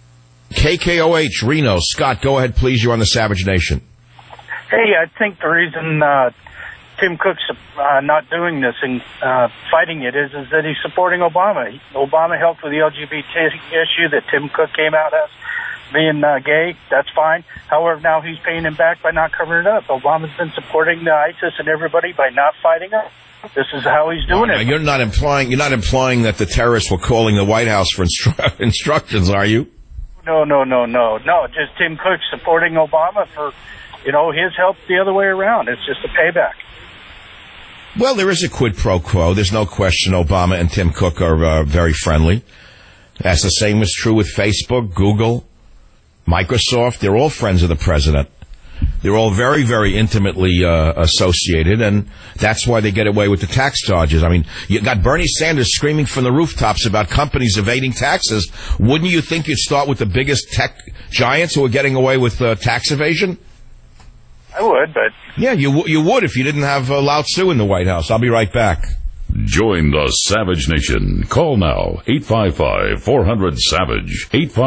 KKOH, Reno. Scott, go ahead, please. You're on the Savage Nation. Hey, I think the reason Tim Cook's not doing this and fighting it is that he's supporting Obama. Obama helped with the LGBT issue that Tim Cook came out as being gay. That's fine. However, now he's paying him back by not covering it up. Obama's been supporting the ISIS and everybody by not fighting it. This is how he's doing it. You're not implying that the terrorists were calling the White House for instructions, are you? No. Just Tim Cook supporting Obama for, his help the other way around. It's just a payback. Well, there is a quid pro quo. There's no question Obama and Tim Cook are very friendly. That's the same is true with Facebook, Google, Microsoft. They're all friends of the president. They're all very, very intimately associated, and that's why they get away with the tax charges. I mean, you got Bernie Sanders screaming from the rooftops about companies evading taxes. Wouldn't you think you'd start with the biggest tech giants who are getting away with tax evasion? I would, but... Yeah, you would if you didn't have Lao Tzu in the White House. I'll be right back. Join the Savage Nation. Call now, 855-400-SAVAGE,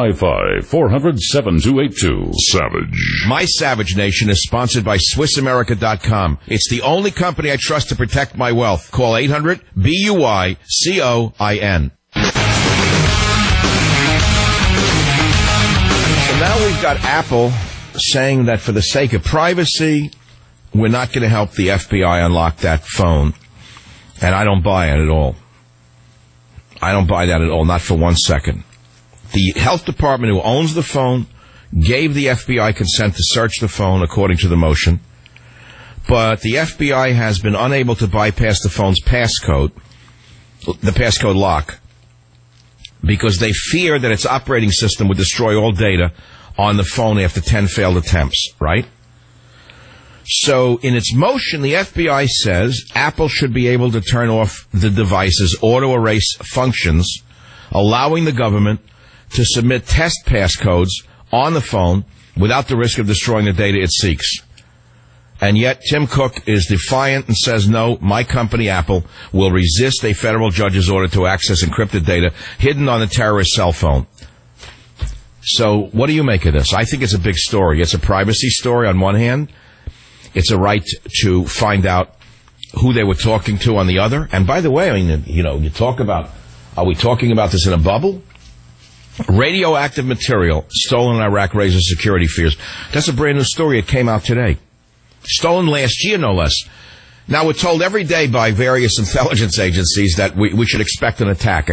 855-400-7282. Savage. My Savage Nation is sponsored by SwissAmerica.com. It's the only company I trust to protect my wealth. Call 800-BUI-COIN. So now we've got Apple saying that for the sake of privacy, we're not going to help the FBI unlock that phone. And I don't buy it at all. I don't buy that at all, not for 1 second. The health department who owns the phone gave the FBI consent to search the phone according to the motion, but the FBI has been unable to bypass the phone's passcode, the passcode lock, because they fear that its operating system would destroy all data on the phone after 10 failed attempts, right? So, in its motion, the FBI says Apple should be able to turn off the device's auto-erase functions, allowing the government to submit test passcodes on the phone without the risk of destroying the data it seeks. And yet, Tim Cook is defiant and says, no, my company, Apple, will resist a federal judge's order to access encrypted data hidden on the terrorist cell phone. So, what do you make of this? I think it's a big story. It's a privacy story on one hand. It's a right to find out who they were talking to on the other. And by the way, I mean, you talk about, are we talking about this in a bubble? Radioactive material stolen in Iraq raises security fears. That's a brand new story. It came out today. Stolen last year, no less. Now, we're told every day by various intelligence agencies that we should expect an attack.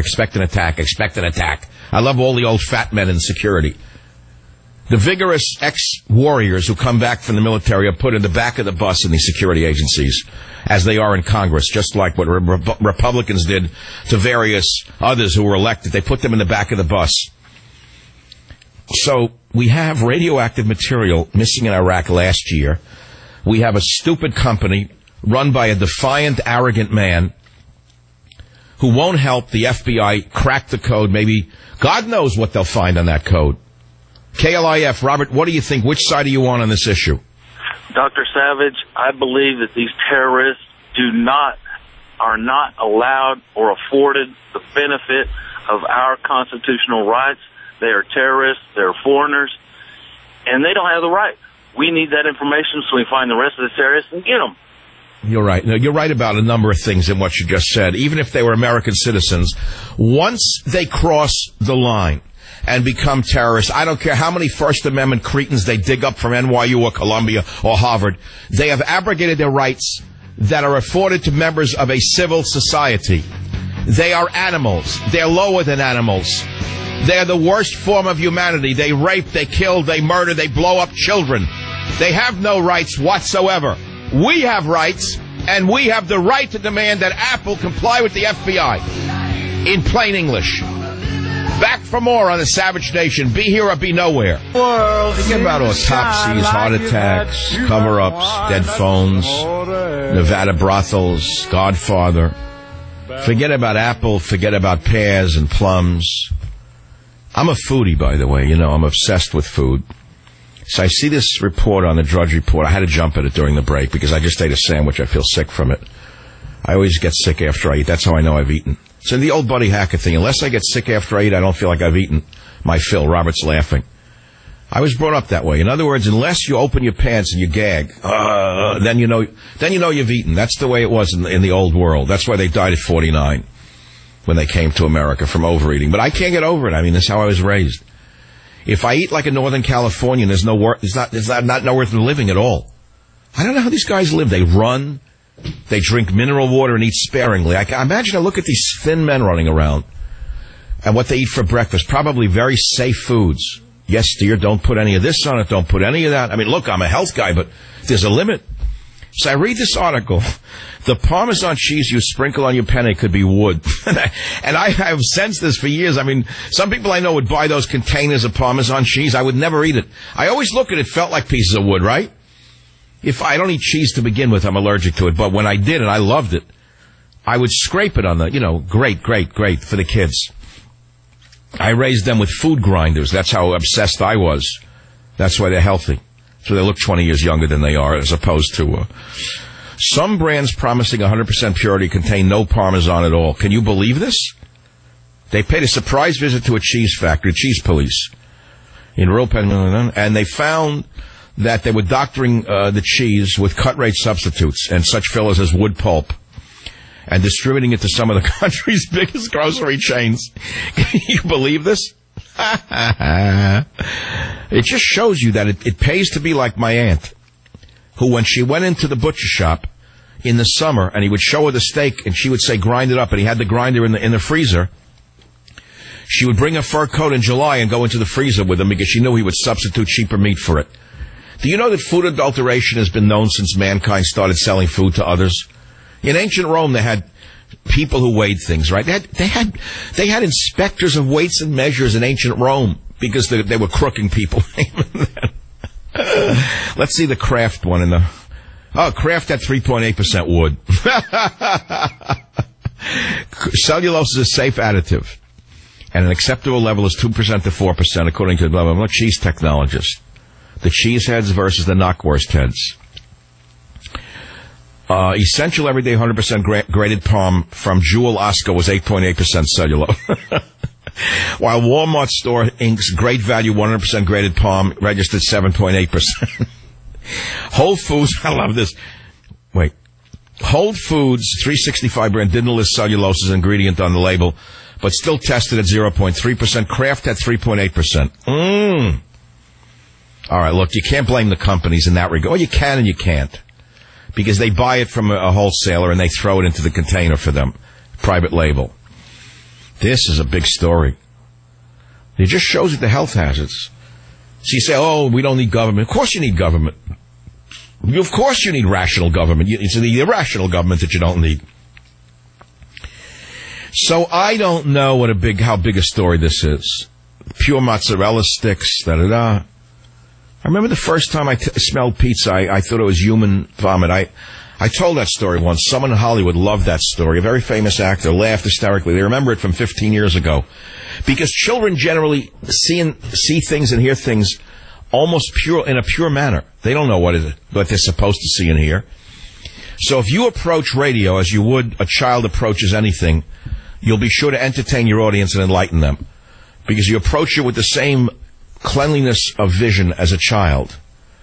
I love all the old fat men in security. The vigorous ex-warriors who come back from the military are put in the back of the bus in these security agencies, as they are in Congress, just like what Republicans did to various others who were elected. They put them in the back of the bus. So we have radioactive material missing in Iraq last year. We have a stupid company run by a defiant, arrogant man who won't help the FBI crack the code. Maybe God knows what they'll find on that code. KLIF, Robert, what do you think? Which side are you on this issue? Dr. Savage, I believe that these terrorists are not allowed or afforded the benefit of our constitutional rights. They are terrorists, they're foreigners, and they don't have the right. We need that information so we find the rest of the terrorists and get them. You're right. No, you're right about a number of things in what you just said. Even if they were American citizens, once they cross the line and become terrorists, I don't care how many First Amendment cretins they dig up from NYU or Columbia or Harvard, they have abrogated their rights that are afforded to members of a civil society. They are animals. They're lower than animals. They're the worst form of humanity. They rape, they kill, they murder, they blow up children. They have no rights whatsoever. We have rights, and we have the right to demand that Apple comply with the FBI. In plain English. Back for more on the Savage Nation. Be here or be nowhere. Forget about autopsies, heart attacks, cover-ups, dead phones, Nevada brothels, Godfather. Forget about Apple, forget about pears and plums. I'm a foodie, by the way. You know, I'm obsessed with food. So I see this report on the Drudge Report. I had to jump at it during the break because I just ate a sandwich. I feel sick from it. I always get sick after I eat. That's how I know I've eaten. So the old Buddy Hackett thing, unless I get sick after I eat, I don't feel like I've eaten my fill. Robert's laughing. I was brought up that way. In other words, unless you open your pants and you gag, then you know you've eaten. That's the way it was in the old world. That's why they died at 49 when they came to America from overeating. But I can't get over it. I mean, that's how I was raised. If I eat like a Northern Californian, there's no worth. It's not worth living at all. I don't know how these guys live. They run, they drink mineral water and eat sparingly. I imagine I look at these thin men running around and what they eat for breakfast. Probably very safe foods. Yes, dear, don't put any of this on it. Don't put any of that. I mean, look, I'm a health guy, but there's a limit. So I read this article. The Parmesan cheese you sprinkle on your penne could be wood. And I have sensed this for years. I mean, some people I know would buy those containers of Parmesan cheese. I would never eat it. I always look at it, felt like pieces of wood, right? If I don't eat cheese to begin with, I'm allergic to it. But when I did and I loved it, I would scrape it on the, great for the kids. I raised them with food grinders. That's how obsessed I was. That's why they're healthy. So they look 20 years younger than they are, as opposed to... Some brands promising 100% purity contain no Parmesan at all. Can you believe this? They paid a surprise visit to a cheese factory, cheese police, in rural Pennsylvania, and they found that they were doctoring the cheese with cut-rate substitutes and such fillers as wood pulp and distributing it to some of the country's biggest grocery chains. Can you believe this? It just shows you that it pays to be like my aunt, who when she went into the butcher shop in the summer and he would show her the steak and she would say grind it up, and he had the grinder in the freezer, she would bring a fur coat in July and go into the freezer with him because she knew he would substitute cheaper meat for it. Do you know that food adulteration has been known since mankind started selling food to others? In ancient Rome, they had people who weighed things, right? They had inspectors of weights and measures in ancient Rome because they were crooking people. Let's see the Kraft one Kraft at 3.8% wood. Cellulose is a safe additive, and an acceptable level is 2% to 4%, according to blah, blah, blah, cheese technologists. The cheese heads versus the knockwurst heads. Essential everyday 100% graded Parm from Jewel Osco was 8.8% cellulose. While Walmart Store Inc.'s Great Value 100% graded Parm registered 7.8%. Whole Foods, I love this. Wait. Whole Foods 365 brand didn't list cellulose as an ingredient on the label, but still tested at 0.3%. Kraft at 3.8%. All right, look, you can't blame the companies in that regard. Well, you can and you can't, because they buy it from a wholesaler and they throw it into the container for them. Private label. This is a big story. It just shows you the health hazards. So you say, we don't need government. Of course you need government. Of course you need rational government. It's the irrational government that you don't need. So I don't know how big a story this is. pure mozzarella sticks, da-da-da. I remember the first time I smelled pizza, I thought it was human vomit. I told that story once. Someone in Hollywood loved that story. A very famous actor laughed hysterically. They remember it from 15 years ago. Because children generally see things and hear things almost in a pure manner. They don't know what they're supposed to see and hear. So if you approach radio as you would a child approaches anything, you'll be sure to entertain your audience and enlighten them. Because you approach it with the same cleanliness of vision as a child.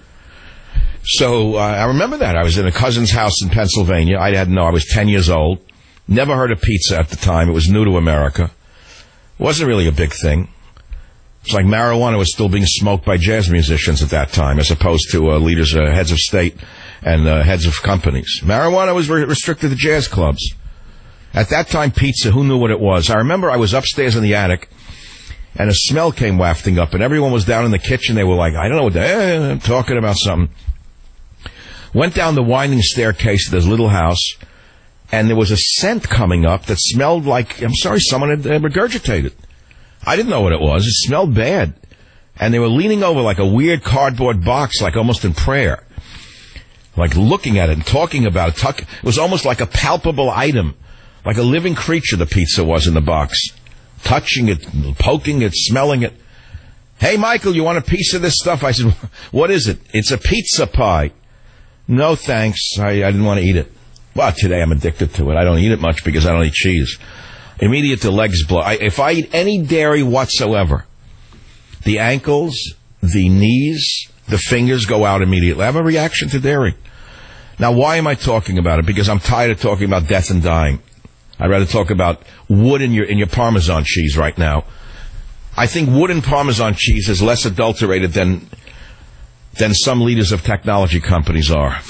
So I remember that. I was in a cousin's house in Pennsylvania. I was 10 years old. Never heard of pizza at the time. It was new to America. It wasn't really a big thing. It's like marijuana was still being smoked by jazz musicians at that time, as opposed to leaders, heads of state and heads of companies. Marijuana was restricted to jazz clubs. At that time, pizza, who knew what it was? I remember I was upstairs in the attic, and a smell came wafting up, and everyone was down in the kitchen. They were like, I don't know what they're talking about something. Went down the winding staircase to this little house, and there was a scent coming up that smelled like, I'm sorry, someone had regurgitated. I didn't know what it was. It smelled bad. And they were leaning over like a weird cardboard box, like almost in prayer. Like looking at it and talking about it. It was almost like a palpable item. Like a living creature, the pizza was in the box. Touching it, poking it, smelling it. Hey, Michael, you want a piece of this stuff? I said, what is it? It's a pizza pie. No, thanks. I didn't want to eat it. Well, today I'm addicted to it. I don't eat it much because I don't eat cheese. Immediate the legs blow. If I eat any dairy whatsoever, the ankles, the knees, the fingers go out immediately. I have a reaction to dairy. Now, why am I talking about it? Because I'm tired of talking about death and dying. I'd rather talk about wood in your Parmesan cheese right now. I think wood in Parmesan cheese is less adulterated than some leaders of technology companies are.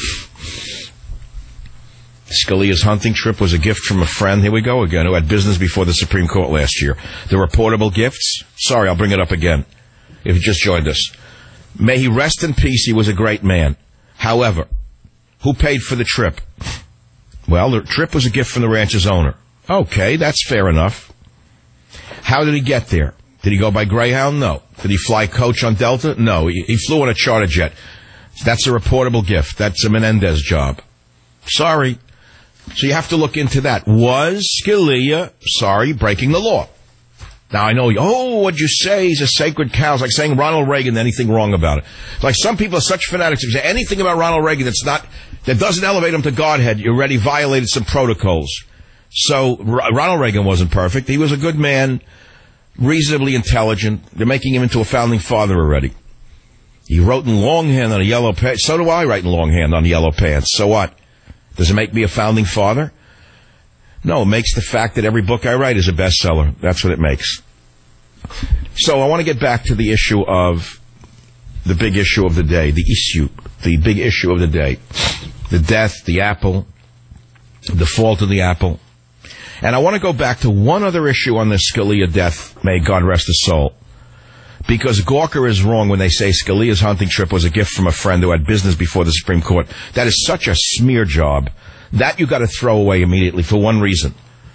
Scalia's hunting trip was a gift from a friend, here we go again, who had business before the Supreme Court last year. The reportable gifts? Sorry, I'll bring it up again, if you just joined us. May he rest in peace, he was a great man. However, who paid for the trip? Well, the trip was a gift from the ranch's owner. Okay, that's fair enough. How did he get there? Did he go by Greyhound? No. Did he fly coach on Delta? No. He flew on a charter jet. That's a reportable gift. That's a Menendez job. Sorry. So you have to look into that. Was Scalia, breaking the law? Now, I know, what'd you say? He's a sacred cow. It's like saying Ronald Reagan, anything wrong about it. Like some people are such fanatics. If you say anything about Ronald Reagan that doesn't elevate him to Godhead, you already violated some protocols. So Ronald Reagan wasn't perfect. He was a good man, reasonably intelligent. They're making him into a founding father already. He wrote in longhand on a yellow pants. So do I write in longhand on yellow pants. So what? Does it make me a founding father? No, it makes the fact that every book I write is a bestseller. That's what it makes. So I want to get back to the issue of the big issue of the day, the big issue of the day. The death, the apple, the fault of the apple. And I want to go back to one other issue on the Scalia death, may God rest his soul. Because Gawker is wrong when they say Scalia's hunting trip was a gift from a friend who had business before the Supreme Court. That is such a smear job. That you got to throw away immediately for one reason.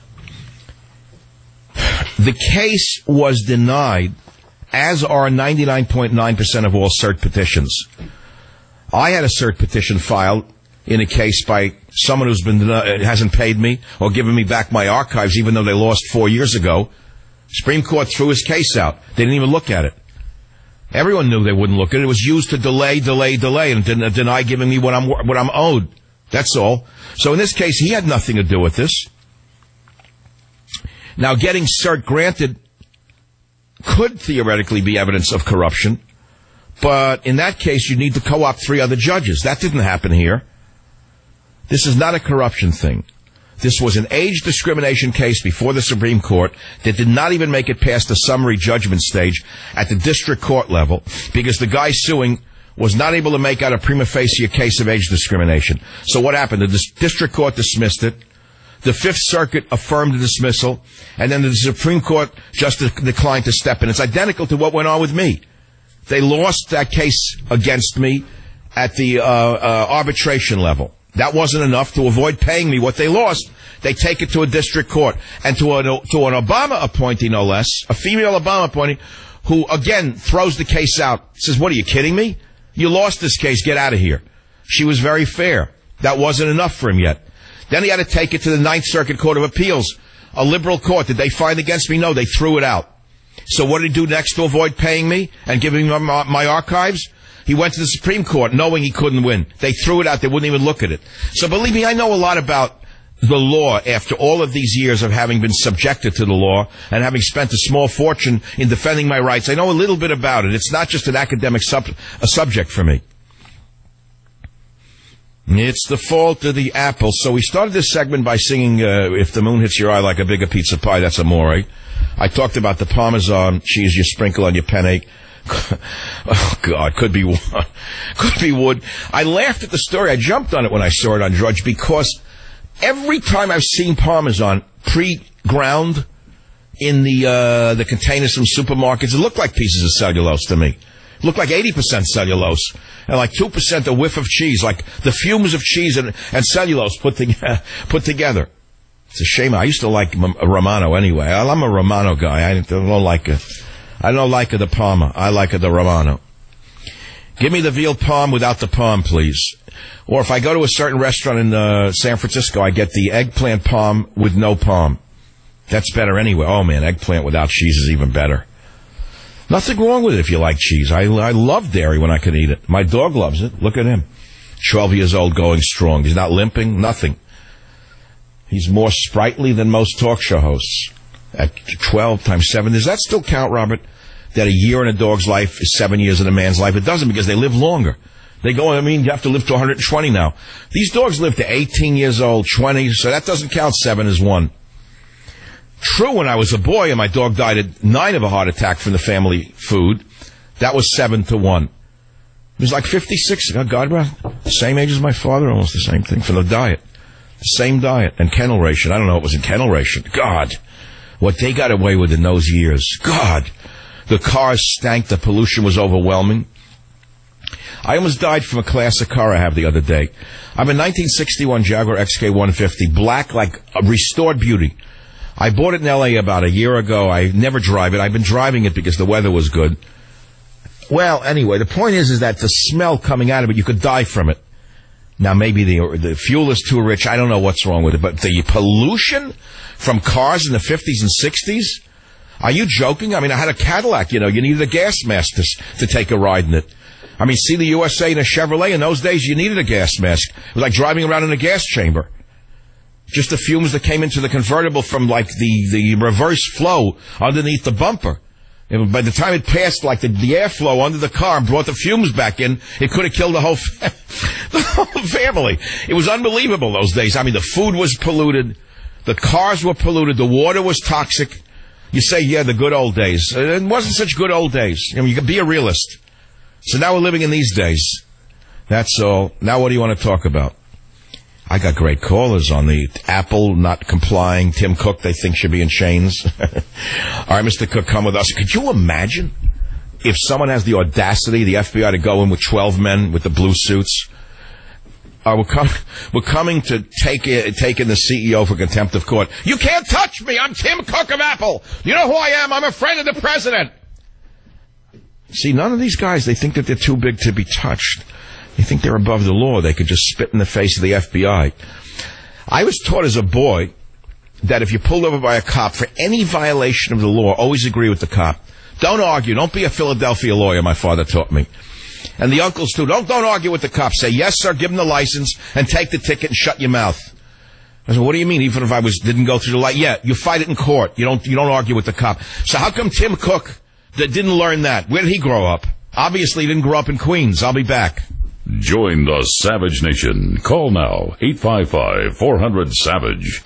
The case was denied, as are 99.9% of all cert petitions. I had a cert petition filed in a case by someone who's hasn't paid me or given me back my archives, even though they lost 4 years ago. Supreme Court threw his case out. They didn't even look at it. Everyone knew they wouldn't look at it. It was used to delay, and deny giving me what I'm owed. That's all. So in this case, he had nothing to do with this. Now, getting cert granted could theoretically be evidence of corruption, but in that case, you need to co-opt 3 other judges. That didn't happen here. This is not a corruption thing. This was an age discrimination case before the Supreme Court that did not even make it past the summary judgment stage at the district court level because the guy suing was not able to make out a prima facie case of age discrimination. So what happened? The district court dismissed it. The Fifth Circuit affirmed the dismissal. And then the Supreme Court just declined to step in. It's identical to what went on with me. They lost that case against me at the arbitration level. That wasn't enough to avoid paying me what they lost. They take it to a district court. And to an Obama appointee, no less, a female Obama appointee, who, again, throws the case out. Says, what, are you kidding me? You lost this case. Get out of here. She was very fair. That wasn't enough for him yet. Then he had to take it to the Ninth Circuit Court of Appeals, a liberal court. Did they find against me? No, they threw it out. So what did he do next to avoid paying me and giving me my archives? He went to the Supreme Court knowing he couldn't win. They threw it out. They wouldn't even look at it. So believe me, I know a lot about the law after all of these years of having been subjected to the law and having spent a small fortune in defending my rights. I know a little bit about it. It's not just an academic subject for me. It's the fault of the apple. So we started this segment by singing, If the Moon Hits Your Eye Like a Bigger Pizza Pie, That's Amore. I talked about the Parmesan cheese you sprinkle on your penne. Oh, God, could be wood. I laughed at the story. I jumped on it when I saw it on Drudge because every time I've seen Parmesan pre-ground in the containers from supermarkets, it looked like pieces of cellulose to me. It looked like 80% cellulose and like 2% a whiff of cheese, like the fumes of cheese and cellulose put together. It's a shame. I used to like Romano anyway. I'm a Romano guy. I don't like it. I don't like the Parma. I like the Romano. Give me the veal parm without the parm, please. Or if I go to a certain restaurant in San Francisco, I get the eggplant parm with no parm. That's better anyway. Oh, man, eggplant without cheese is even better. Nothing wrong with it if you like cheese. I love dairy when I can eat it. My dog loves it. Look at him. 12 years old, going strong. He's not limping, nothing. He's more sprightly than most talk show hosts. At 12 times 7, does that still count, Robert? That a year in a dog's life is 7 years in a man's life? It doesn't, because they live longer. They go, you have to live to 120 now. These dogs live to 18 years old, 20, so that doesn't count 7 as 1. True, when I was a boy and my dog died at 9 of a heart attack from the family food, that was 7 to 1. It was like 56. Oh, God, the same age as my father, almost the same thing, from the diet. The same diet and kennel ration. I don't know what was in kennel ration. God, what they got away with in those years. God, the cars stank. The pollution was overwhelming. I almost died from a classic car I have the other day. I have a 1961 Jaguar XK150, black like a restored beauty. I bought it in L.A. about a year ago. I never drive it. I've been driving it because the weather was good. Well, anyway, the point is that the smell coming out of it, you could die from it. Now, maybe the fuel is too rich. I don't know what's wrong with it. But the pollution from cars in the 50s and 60s? Are you joking? I mean, I had a Cadillac, you needed a gas mask to take a ride in it. I mean, see the USA in a Chevrolet. In those days, you needed a gas mask. It was like driving around in a gas chamber. Just the fumes that came into the convertible from, like, the reverse flow underneath the bumper. And by the time it passed, like, the airflow under the car and brought the fumes back in, it could have killed the whole family. It was unbelievable those days. I mean, the food was polluted. The cars were polluted. The water was toxic. You say, yeah, the good old days. It wasn't such good old days. You can be a realist. So now we're living in these days. That's all. Now what do you want to talk about? I got great callers on the Apple not complying. Tim Cook, they think, should be in chains. All right, Mr. Cook, come with us. Could you imagine if someone has the audacity, the FBI, to go in with 12 men with the blue suits? We're coming to take in the CEO for contempt of court. You can't touch me. I'm Tim Cook of Apple. You know who I am? I'm a friend of the president. See, none of these guys, they think that they're too big to be touched. They think they're above the law. They could just spit in the face of the FBI. I was taught as a boy that if you're pulled over by a cop for any violation of the law, always agree with the cop. Don't argue. Don't be a Philadelphia lawyer, my father taught me. And the uncles, too. Don't argue with the cop. Say, yes, sir, give him the license, and take the ticket and shut your mouth. I said, what do you mean, even if I didn't go through the light? Yeah, you fight it in court. You don't argue with the cop. So how come Tim Cook didn't learn that? Where did he grow up? Obviously, he didn't grow up in Queens. I'll be back. Join the Savage Nation. Call now, 855-400-SAVAGE,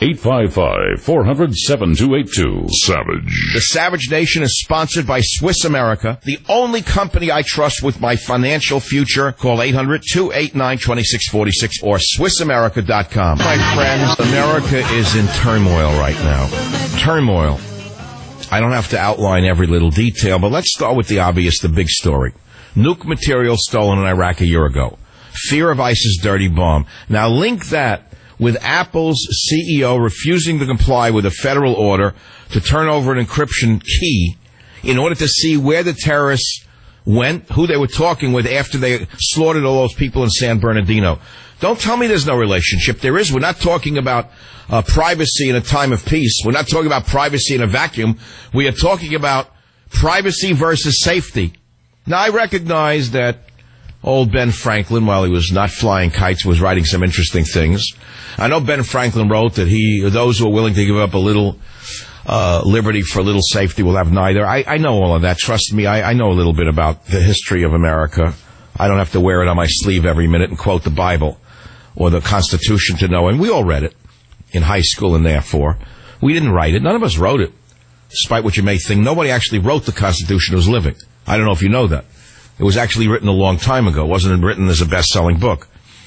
855-400-7282. Savage. The Savage Nation is sponsored by Swiss America, the only company I trust with my financial future. Call 800-289-2646 or SwissAmerica.com. My friends, America is in turmoil right now. Turmoil. I don't have to outline every little detail, but let's start with the obvious, the big story. Nuke material stolen in Iraq a year ago. Fear of ISIS dirty bomb. Now link that with Apple's CEO refusing to comply with a federal order to turn over an encryption key in order to see where the terrorists went, who they were talking with after they slaughtered all those people in San Bernardino. Don't tell me there's no relationship. There is. We're not talking about privacy in a time of peace. We're not talking about privacy in a vacuum. We are talking about privacy versus safety. Now, I recognize that old Ben Franklin, while he was not flying kites, was writing some interesting things. I know Ben Franklin wrote that those who are willing to give up a little liberty for a little safety will have neither. I know all of that. Trust me, I know a little bit about the history of America. I don't have to wear it on my sleeve every minute and quote the Bible or the Constitution to know. And we all read it in high school, and therefore, we didn't write it. None of us wrote it. Despite what you may think, nobody actually wrote the Constitution who's living. I don't know if you know that. It was actually written a long time ago. It wasn't written as a best-selling book.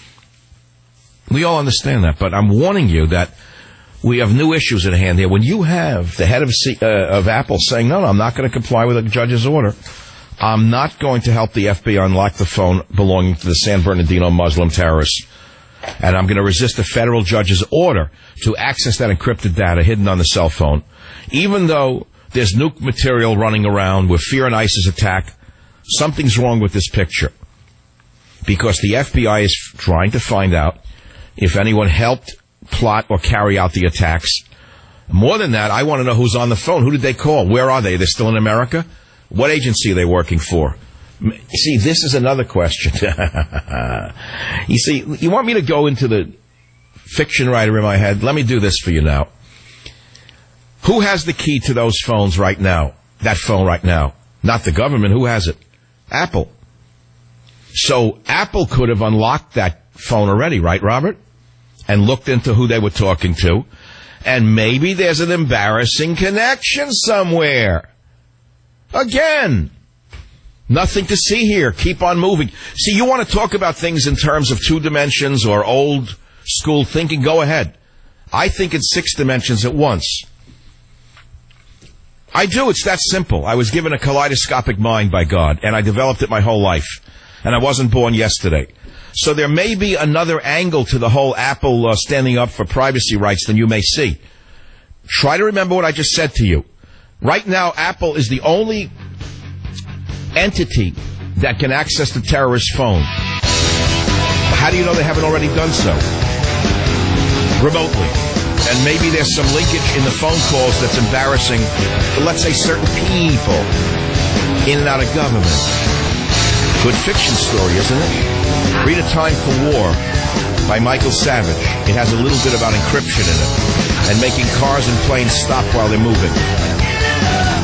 We all understand that, but I'm warning you that we have new issues at hand here. When you have the head of Apple saying, no, I'm not going to comply with a judge's order. I'm not going to help the FBI unlock the phone belonging to the San Bernardino Muslim terrorists. And I'm going to resist the federal judge's order to access that encrypted data hidden on the cell phone. Even though there's nuke material running around with fear and ISIS attack, something's wrong with this picture. Because the FBI is trying to find out if anyone helped plot or carry out the attacks. More than that, I want to know who's on the phone. Who did they call? Where are they? They're still in America? What agency are they working for? See, this is another question. You see, you want me to go into the fiction writer in my head? Let me do this for you now. Who has the key to those phones right now? That phone right now. Not the government. Who has it? Apple. So Apple could have unlocked that phone already, right, Robert? And looked into who they were talking to. And maybe there's an embarrassing connection somewhere. Again, nothing to see here. Keep on moving. See, you want to talk about things in terms of 2 dimensions or old school thinking? Go ahead. I think it's 6 dimensions at once. I do. It's that simple. I was given a kaleidoscopic mind by God, and I developed it my whole life. And I wasn't born yesterday. So there may be another angle to the whole Apple standing up for privacy rights than you may see. Try to remember what I just said to you. Right now, Apple is the only entity that can access the terrorist phone. How do you know they haven't already done so? Remotely. And maybe there's some linkage in the phone calls that's embarrassing to, let's say, certain people in and out of government. Good fiction story, isn't it? Read A Time for War by Michael Savage. It has a little bit about encryption in it and making cars and planes stop while they're moving.